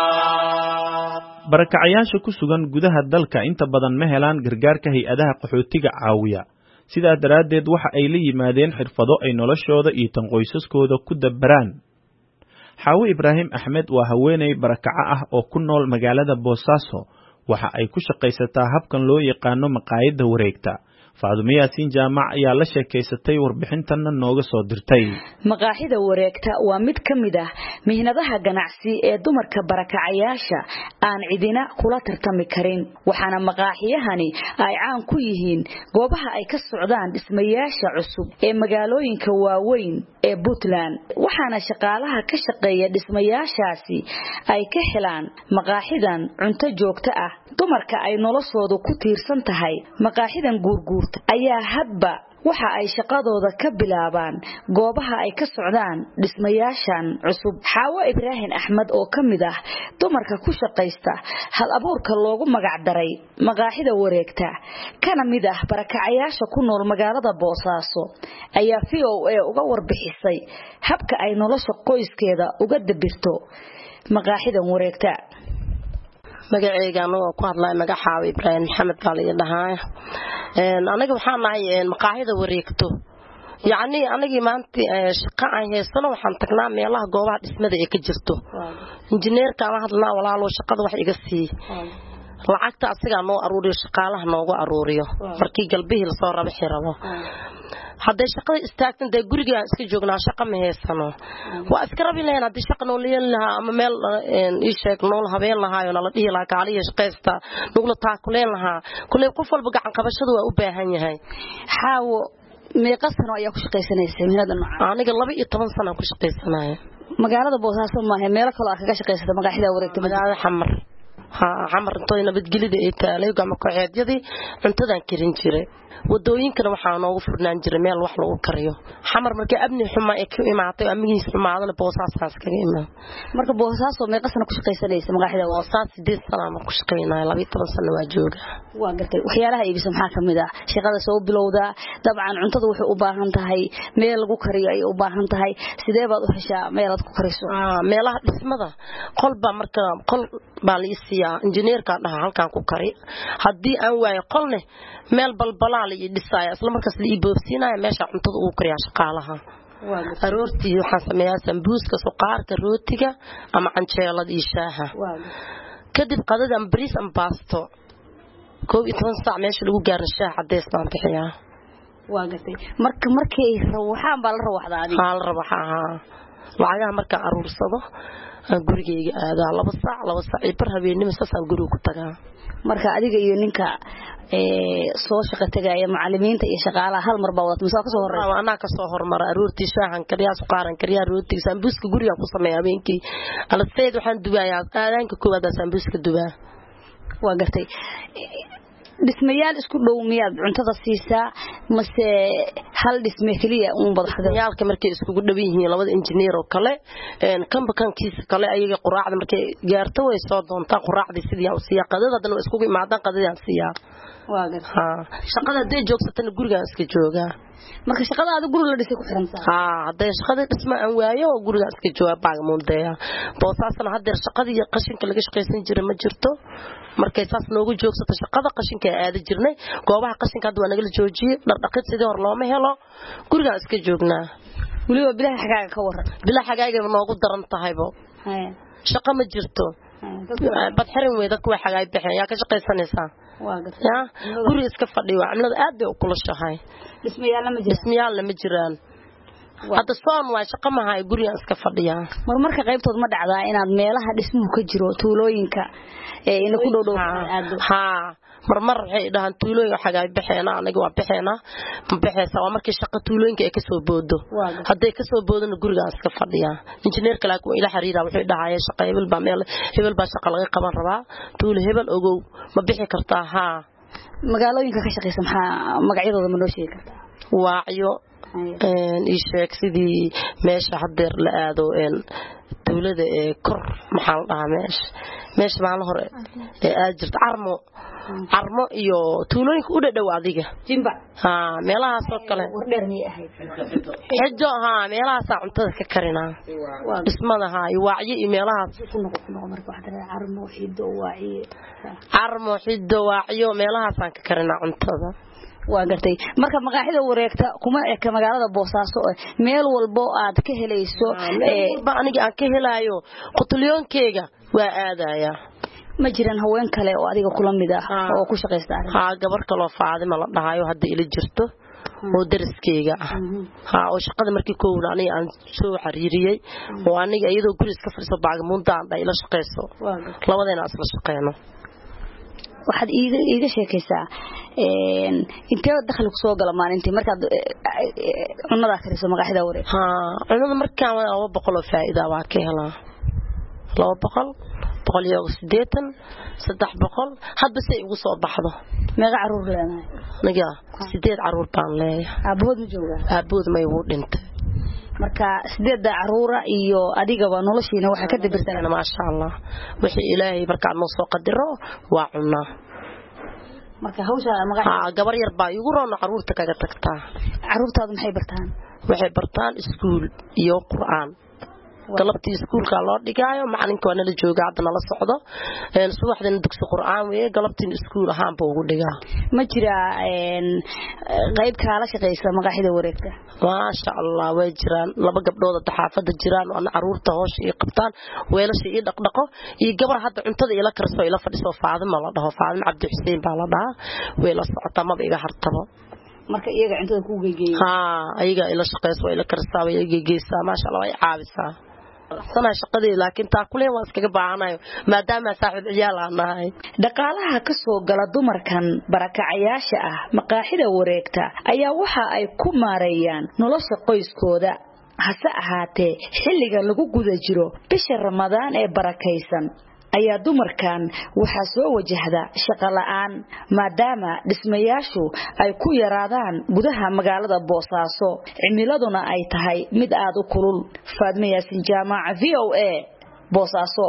barakacayaasha ku sugan gudaha dalka inta badan ma helaan gargaarka hay-adaha qaxootiga caawiya sidaa daraaddeed waxa ay la yimaadeen xirfado ay noloshooda iyo tan qoysaskooda ku dabaraan xaawo ibraahim axmed waa haweeney barakaco ah oo ku nool magaalada boosaaso waxa ay ku shaqaysataa habkan loo yaqaano maqaayadda wareegta faadumo yaasiin jaamac ayaa la sheekaysatay warbixintanna nooga soo dirtay maqaaxida wareegta waa mid ka mid ah mihnadaha ganacsi ee dumarka barakacayaasha aan cidina kula tartami karin waxaana maqaaxiyahani ay caan ku yihiin goobaha ay ka socdaan dhismayaasha cusub ee magaalooyinka waaweyn ee Puntland waxaana shaqaalaha ka shaqeeya dhismayaashaasi ay ka helaan maqaaxidan cunto joogto ah dumarka ay noloshoodu ku tiirsan tahay maqaaxidan guurguur ayaa hadba waxa ay shaqadooda ka bilaabaan goobaha ay ka socdaan dhismayaashan cusub xaawo ibraahim axmed oo kamid ah dumarka ku shaqeysta hal abuurka loogu magac daray maqaaxida wareegta kana mid ah barakacayaasha ku nool magaalada Boosaaso ayaa V O A uga warbixisay habka ay nolosha qoyskeeda uga dabirto maqaaxidan wareegta magacayga anoo ku hadlay magaxaaw Ibrahim Maxamed Qaaliyo dhahay een anaga waxaan nahay maqaayada wareegto yaani anagii maanta shaqo aan heesano waxaan tagnaa meelaha goobaha dhismada ee ka jirto injineerka aan hadlaa walaalo shaqada wax iga sii lacagta asiga noo aruuriyo shaqaalaha noogu aruuriyo markii galbihi la soo rabo xirabo hadday shaqada istaagtan day guriga iska joognaa shaqo ma heesano waa iska rabi lahayn hadii shaqo noo leeyahay ama meel ii sheeg noo habeen lahaayo la dhihi lahaa kaaliya shaqeysta nugla taakuleen lahaa kulay qof walba gacan qabashadu waa u baahan yahay xaawo meeqa sano ayaa ku shaqeysanaysaa meeladan macaan aniga laba iyo toban sano ku shaqeysanahay magaalada Boosaaso ma ahay meel kale kaga shaqeysata maqaaxida wareegta magaalada Xamar ha Xamar intooy nabadgelida ay taalay gacmo kooxeedyadii cuntadan kirin jiray wadooyinkana waxaa noogu furnaan jiray meel wax lagu kariyo Xamar markii abni xumaa ee ku imaatay amigiis xumaadana Boosaasaas kaga imaa marka Boosaaso meeqa sano ku shaqeysanaysaa maqaaxida Boosaaso sideed sano ku shaqeynaa laba iyo toban sano waa jooga waa gartay waxyaalaha iibisa maxaa kamid ah shaqada soo bilowda dabcan cuntada waxay u baahan tahay meel lagu kariyo ay u baahan tahay sidee baad u heshaa meel aad ku kariso ah meelaha dhismada qolba marka qol baa la isiyaa injineerka dhaha halkaan ku kari haddii aan waayo qolne meel balbalaa la ii dhisaya isla markaas la ii boobsiinaya meesha cuntada uu kariyaa shaqaalaha aroortii waxaan sameeyaa sambuuska suqaarka rootiga ama canjeelada iyo shaaha kadib qadada ama bariis ama baasto koob iyo toban saac meesha lagu gaarna shaah cadeys baan bixiyaa waa gatay marka markay rawaxaan baa la rawaxdaa adiga haa la rawaxaa lacagaha markaan aruursado gurigeyga aadaa laba saac laba saac iyo bar habeenimo saasaan guriga ku tagaa marka adiga iyo ninka soo shaqo tagaya macallimiinta iyo shaqaalaha hal mar baa wada mise ka soo horreeya anaa ka soo hormara aroortii shaahan kariyaa suqaaran kariyaa rootiga sambuuska guriga ku sameeyaa habeenkii alaseed waxaan dubayaa aadaanka koowaad sambuuska dubaa waa gartay dhismayaal isku dhow miyaad cuntada siisaa mase hal dhisme kaliya uun badxadayaalka markay iskugu dhow yihiin labada injineer oo kale een kanba kankiisa kale ayaga quraacda markay gaarto way soo doontaa quraacda sidii u siiya qadada hadana way iskugu imaadaan qadada siiya waa gartay shaqada haday joogsatana guriga iska joogaa marka shaqada aad guriga la dhisay ku xiran tahay ha haday shaqada dhisma aan waayo oo guriga iska jooga baagmoondeeya boosaasna hadeer shaqadii qashinka laga shaqeysan jiray ma jirto markay saas noogu joogsato shaqada qashinka aad jirnay goobaha qashinka hadda waa naga la joojiyay dhardhaqid sidii hor looma helo guriga iska joognaa waliba bilaha xagaaga ka waran bilaha xagaaga noogu daran tahaybo shaqo ma jirto bad xirin way dadku way xagaay bixin yaa ka shaqeysanaysaa waa gartay guriga iska fadhiyo cimilada aad bay u kulushahay dhismayaal ma jiraan dhismayaal ma jiraan hadda soon waa shaqo ma hay guriga iska fadhiya mar marka qaybtood ma dhacdaa inaad meelaha dhismuhu ka jiro tuulooyinka ee in ku dhow dhow aad ha mar mar waxay dhahan tuulooyin xagaay bixeena aniga waa bixeena ma bixeysa waa markii shaqo tuulooyinka ay ka soo boodo haday ka soo boodana guriga iska fadhiya injineerka laakiin ila xiriira wuxuu dhahayaa shaqo hebel baa meel hebel baa shaqo laga qaban rabaa tuulo hebel ogow ma bixi kartaa ha magaalooyinka ka shaqeysan maxaa magacyadooda ma loo sheegi kartaa waacyo een ii sheeg sidii meesha hadeer la aado een dawladda ee kor maxaa la dhahaa meesha meesha maalin hore ee aad jirto carmo carmo iyo tuulooyinka u dhadhow adiga jimba ha meelahaas oo kale wardheer miyay ahayd xijo ha meelahaas cuntada ka karinaa dhismada ha iyo waacyo iyo meelahaas ku noqon ku noqon marka waxa carmo xido waacyo carmo xido waacyo meelahaas aan ka karinaa cuntada waa gartay marka maqaaxida wareegta kuma eka magaalada Boosaaso meel walbo aad ka helayso ee aniga aan ka helayo qutulyoonkeyga waa aadaya ma jiraan haween kale oo adiga kula mid ah oo ku shaqeysta ha gabar kale oo Faadima la dhahayo hadda ila jirto oo dariskeyga ah ha oo shaqada markii koowna aniga aan soo xariiriyay oo aniga iyadoo guri iska fadhiso baagmuunta aan ila shaqeyso labadeena asla shaqeyno waxaad iiga iiga sheekaysaa een intee dakhli ku soo gala maalintii markaad cunada kariso maqaaxida wareeg ha cunada markaan laba boqol oo faa'iido waa ka helaa laba boqol boqol iyo siddeetan saddex boqol hadba say ugu soo baxdo meeqa caruur leenahay aniga sideed caruur baan leeyahay aabood ma joogaa aabood ma igu dhintay marka sideeda caruura iyo adigaba noloshiina waxa ka dabirsan ma sha Allah wixii Ilaahay markaa noo soo qadiro waa cunaa marka hawsha magaca gabar yar baa igu roon caruurta kaga tagtaa caruurtaadu maxay bartaan waxay bartaan iskuul iyo quraan galabtii iskuulka loo dhigaayo macalinka waa nala jooga hadda nala socdo een subaxdina dugsi quraan weeye galabtii iskuul ahaan buu ugu dhigaa ma jira een qayb kala shaqeysa maqaaxida wareegta ma sha Allah way jiraan laba gabdhood oo xaafada jiraan oo caruurta hoosh ay qabtaan weelasha iyo dhaqdhaqo iyo gabar hadda cuntada ila karso ila fadhiso Faadima la dhaho Faadima Cabdi Xuseen baa la dhahaa weela socota ma iga hartabo marka iyaga cuntada ku geeyay ha ayaga ila shaqeyso ila karsaa way geeyaysaa ma sha Allah way caawisaa sana shaqadii laakiin taa kuleen waa iskaga baahanayo maadaama saaxiib ciyaal aan nahay dhaqaalaha ka soo gala dumarkan barakacayaasha ah maqaaxida wareegta ayaa waxa ay ku maareeyaan nolosha qoyskooda hase ahaatee xilliga lagu guda jiro bisha Ramadaan ee barakaysan ayaa dumarkan waxa soo wajahda shaqo la'aan maadaama dhismayaashu ay ku yaraadaan gudaha magaalada Boosaaso cimiladuna ay tahay mid aad u kulul Faadma Yaasin Jaamaca V O A Boosaaso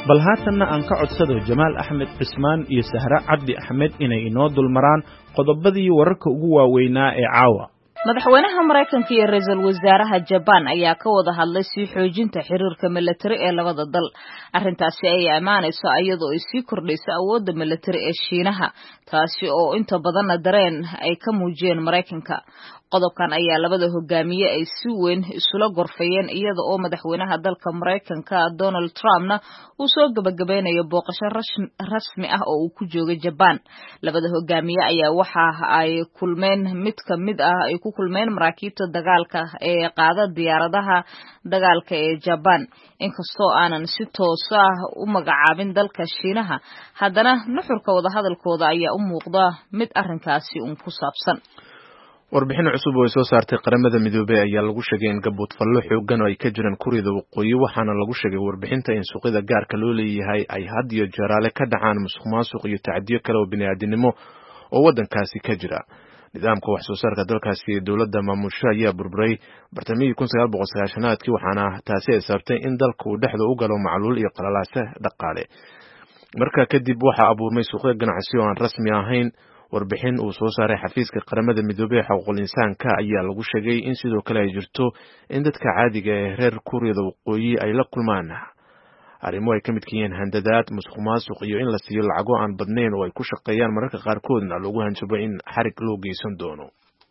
bal haatanna aan ka codsado Jamaal Axmed Cismaan iyo Sahra Cabdi Axmed inay inoo dulmaraan qodobadii wararka ugu waaweynaa ee caawa. madaxweynaha Mareykanka iyo ra'iisul wasaaraha Japan ayaa ka wada hadlay sii xoojinta xiriirka militari ee labada dal. Arrintaasi ay amaanayso iyadoo ay sii kordhisay awoodda militari ee Shiinaha, taasi oo inta badan dareen ay ka muujiyeen Mareykanka. qodobkan ayaa labada hogaamiye ay si weyn isula gorfayeen iyada oo madaxweynaha dalka Mareykanka Donald Trumpna uu soo gabagabeynayo booqasho rasmi ah oo uu ku joogay Japan. labada hogaamiye ayaa waxa ay kulmeen mid ka mid ah ay ku kulmeen maraakiibta dagaalka ee qaada diyaaradaha dagaalka ee Japan. inkastoo aanan si toos ah u magacaabin dalka Shiinaha, haddana nuxurka wada hadalkooda ayaa u muuqda mid arrinkaasi uun ku saabsan. warbixin cusub oo ay soo saartay qaramada midoobay ayaa lagu sheegay in gabood fallo xoogan oo ay ka jiraan Kuuriyada Waqooyi, waxaana lagu sheegay warbixinta in suuqyada gaarka loo leeyahay ay had iyo jeer ka dhacaan musuqmaasuq iyo tacdiyo kale oo bini'aadanimo oo wadankaasi ka jira. nidaamka wax soo saarka dalkaasi ee dawladda maamusha ayaa burburay bartamihii kun sagaal boqol sagaashanaadkii, waxaana taasi ay sababtay in dalka uu dhexda u galo macluul iyo qalalaase dhaqaale. markaa kadib waxaa abuurmay suuqyo ganacsi oo aan rasmi ahayn. warbixin uu soo saaray xafiiska qaramada midoobay xuquuqul insaanka ayaa lagu sheegay in sidoo kale ay jirto in dadka caadiga ee reer Kuuriyada Waqooyi ay la kulmaan arrimo ay ka mid yihiin handadaad, musuqmaasuq iyo in la siiyo lacago aan badnayn oo ay ku shaqeeyaan, mararka qaarkoodna lagu hanjabo in xarig loo geysan doono.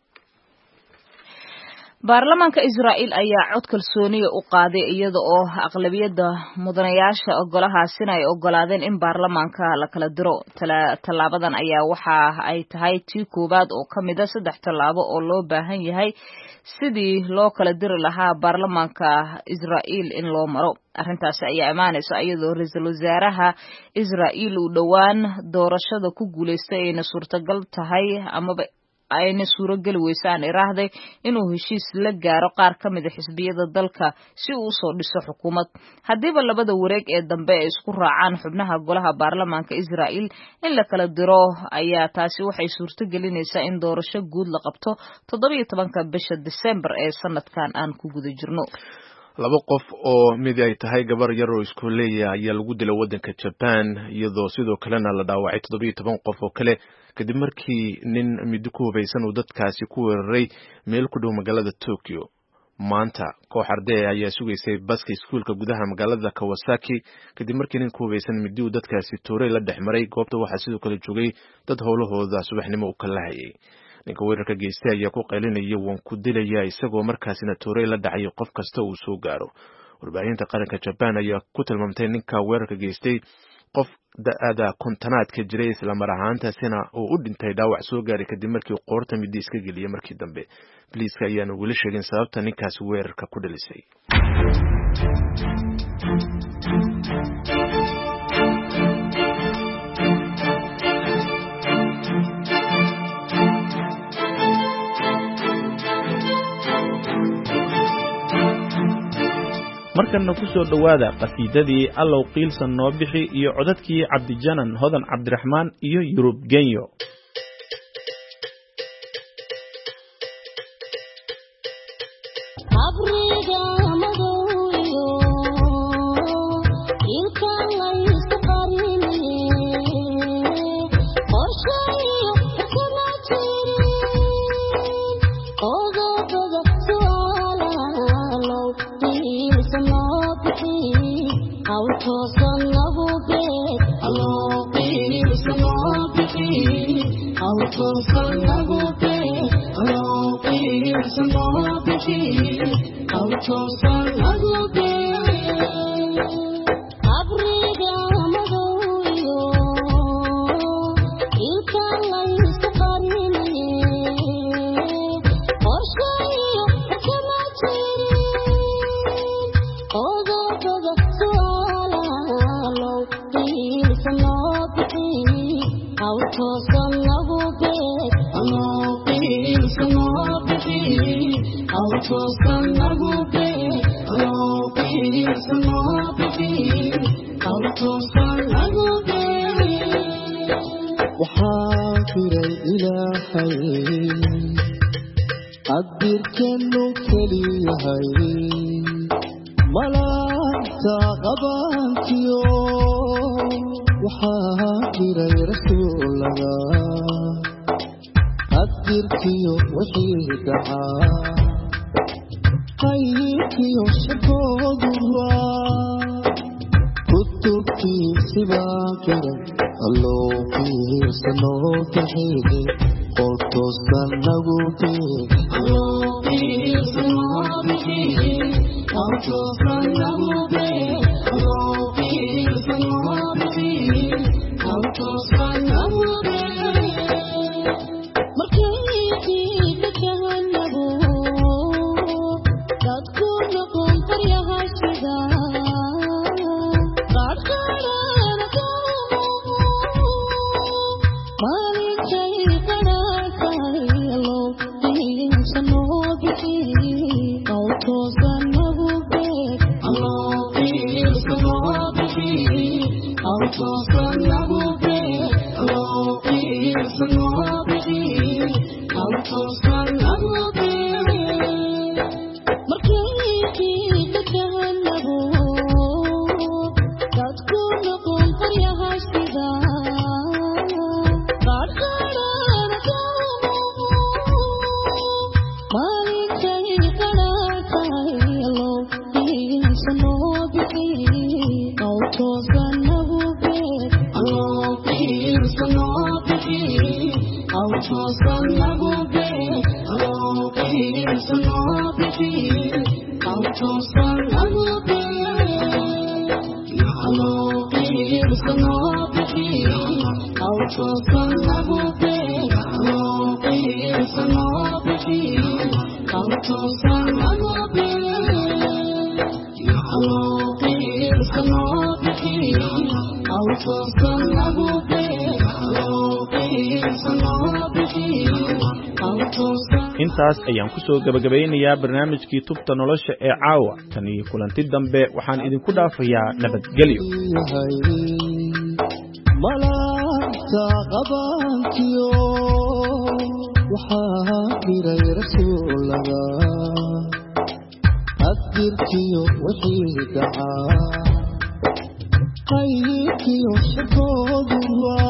baarlamaanka Israa'iil ayaa cod kalsooniya u qaaday iyada oo aqlabiyadda mudanayaasha ogolahaasina ay ogolaadeen in baarlamaanka la kala diro. tallaabadan ayaa waxa ay tahay tii koowaad oo ka mid ah saddex tallaabo oo loo baahan yahay sidii loo kala diri lahaa baarlamaanka Israa'iil in loo maro. arrintaasi ayaa imaanaysa iyadoo ra'iisul wasaaraha Israa'iil uu dhowaan doorashada ku guuleystay ayna suurtagal tahay amaba ayna suuragali weysaan iraahday inuu heshiis la gaaro qaar ka mid ah xisbiyada dalka si uu soo dhiso xukuumad. hadiiba labada wareeg ee dambe ay isku raacaan xubnaha golaha baarlamaanka Israa'iil in la kala diro, ayaa taasi waxay suurtagelinaysaa in doorasho guud la qabto toddoba iyo tobanka bisha December ee sanadkan aan ku guda jirno. laba qof oo mid ay tahay gabar yar oo iskooleeya ayaa lagu dilay wadanka Japan, iyadoo sidoo kalena la dhaawacay toddoba iyo toban qof oo kale kadib markii nin mid ku hubaysan uu dadkaasi ku weeraray meel ku dhow magaalada Tokyo. maanta koox arday ayaa sugaysay baska iskuulka gudaha magaalada Kawasaki kadib markii nin ku hubaysan mid uu dadkaasi tooray la dhexmaray. goobta waxaa sidoo kale joogay dad howlahooda subaxnimo u kala hayay. ninka weerarka geystay ayaa ku qaylinaya waan ku dilaya, isagoo markaasina tooray la dhacay qof kasta uu soo gaaro. warbaahinta qaranka Japan ayaa ku tilmaamtay ninka weerarka geystay qof da'ada kontonaadka jiray, isla mar ahaantaasina uu u dhintay dhaawac soo gaaray kadib markii qoorta midi iska geliyay markii dambe. Booliiska ayaana weli sheegin sababta ninkaasi weerarka ku dhalisay. markana ku soo dhawaada qasiidadii allow qiilsan noo bixi iyo codadkii Cabdijanan Hodan Cabdiraxmaan iyo Yurub Genyo. malaanta qabantiyo وحاكر رسول الله أدركي وحيدها قيكي وشكود الله كتبتي سباكرا الله فيه سنوك حيدي قلت سنوك الله فيه سنوك حيدي قلت سنوك الله فيه سنوك حيدي قلت سنوك مركيتي تتهنبوا تذكر لكم فريها الشداد intaas ayaan ku soo gabagabeynayaa barnaamijkii tubta nolosha ee caawa tan iyo kulanti dambe waxaan idinku dhaafayaa nabadgelyo malaa'igta qabankiyo waxaa jiray rasuulaga addirkiyo wixii dhacaa qaybkiyo shakooduwa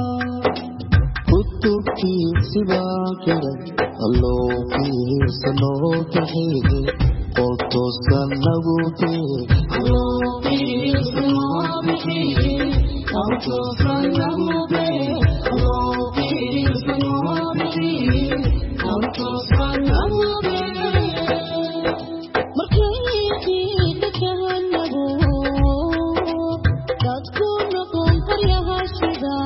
kutubtii sibaa jiray alloo fiirsanoo kaxeede qoltoosan nagu tee alloo fiirsanoo kaxeede qoltoosan nagu tee alloo fiirsanoo kaxeede qoltoosan nagu tee markaykii dadkahanagu dadku noqon qaryaha shidaa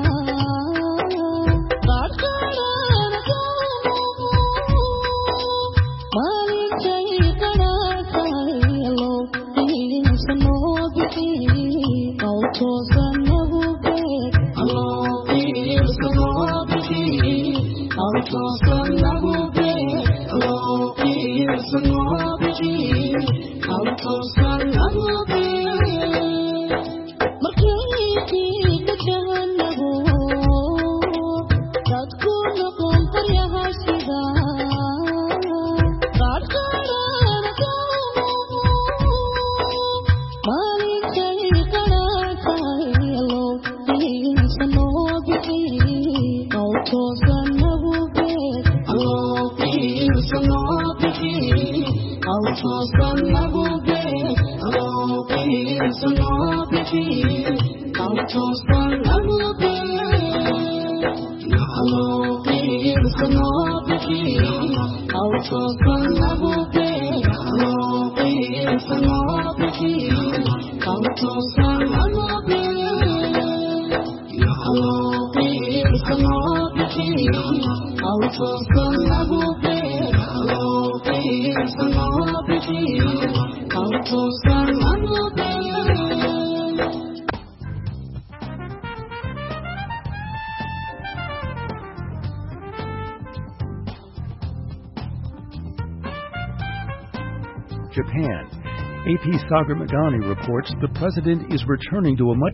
Japan. A P Sagar Magani reports the president is returning to a much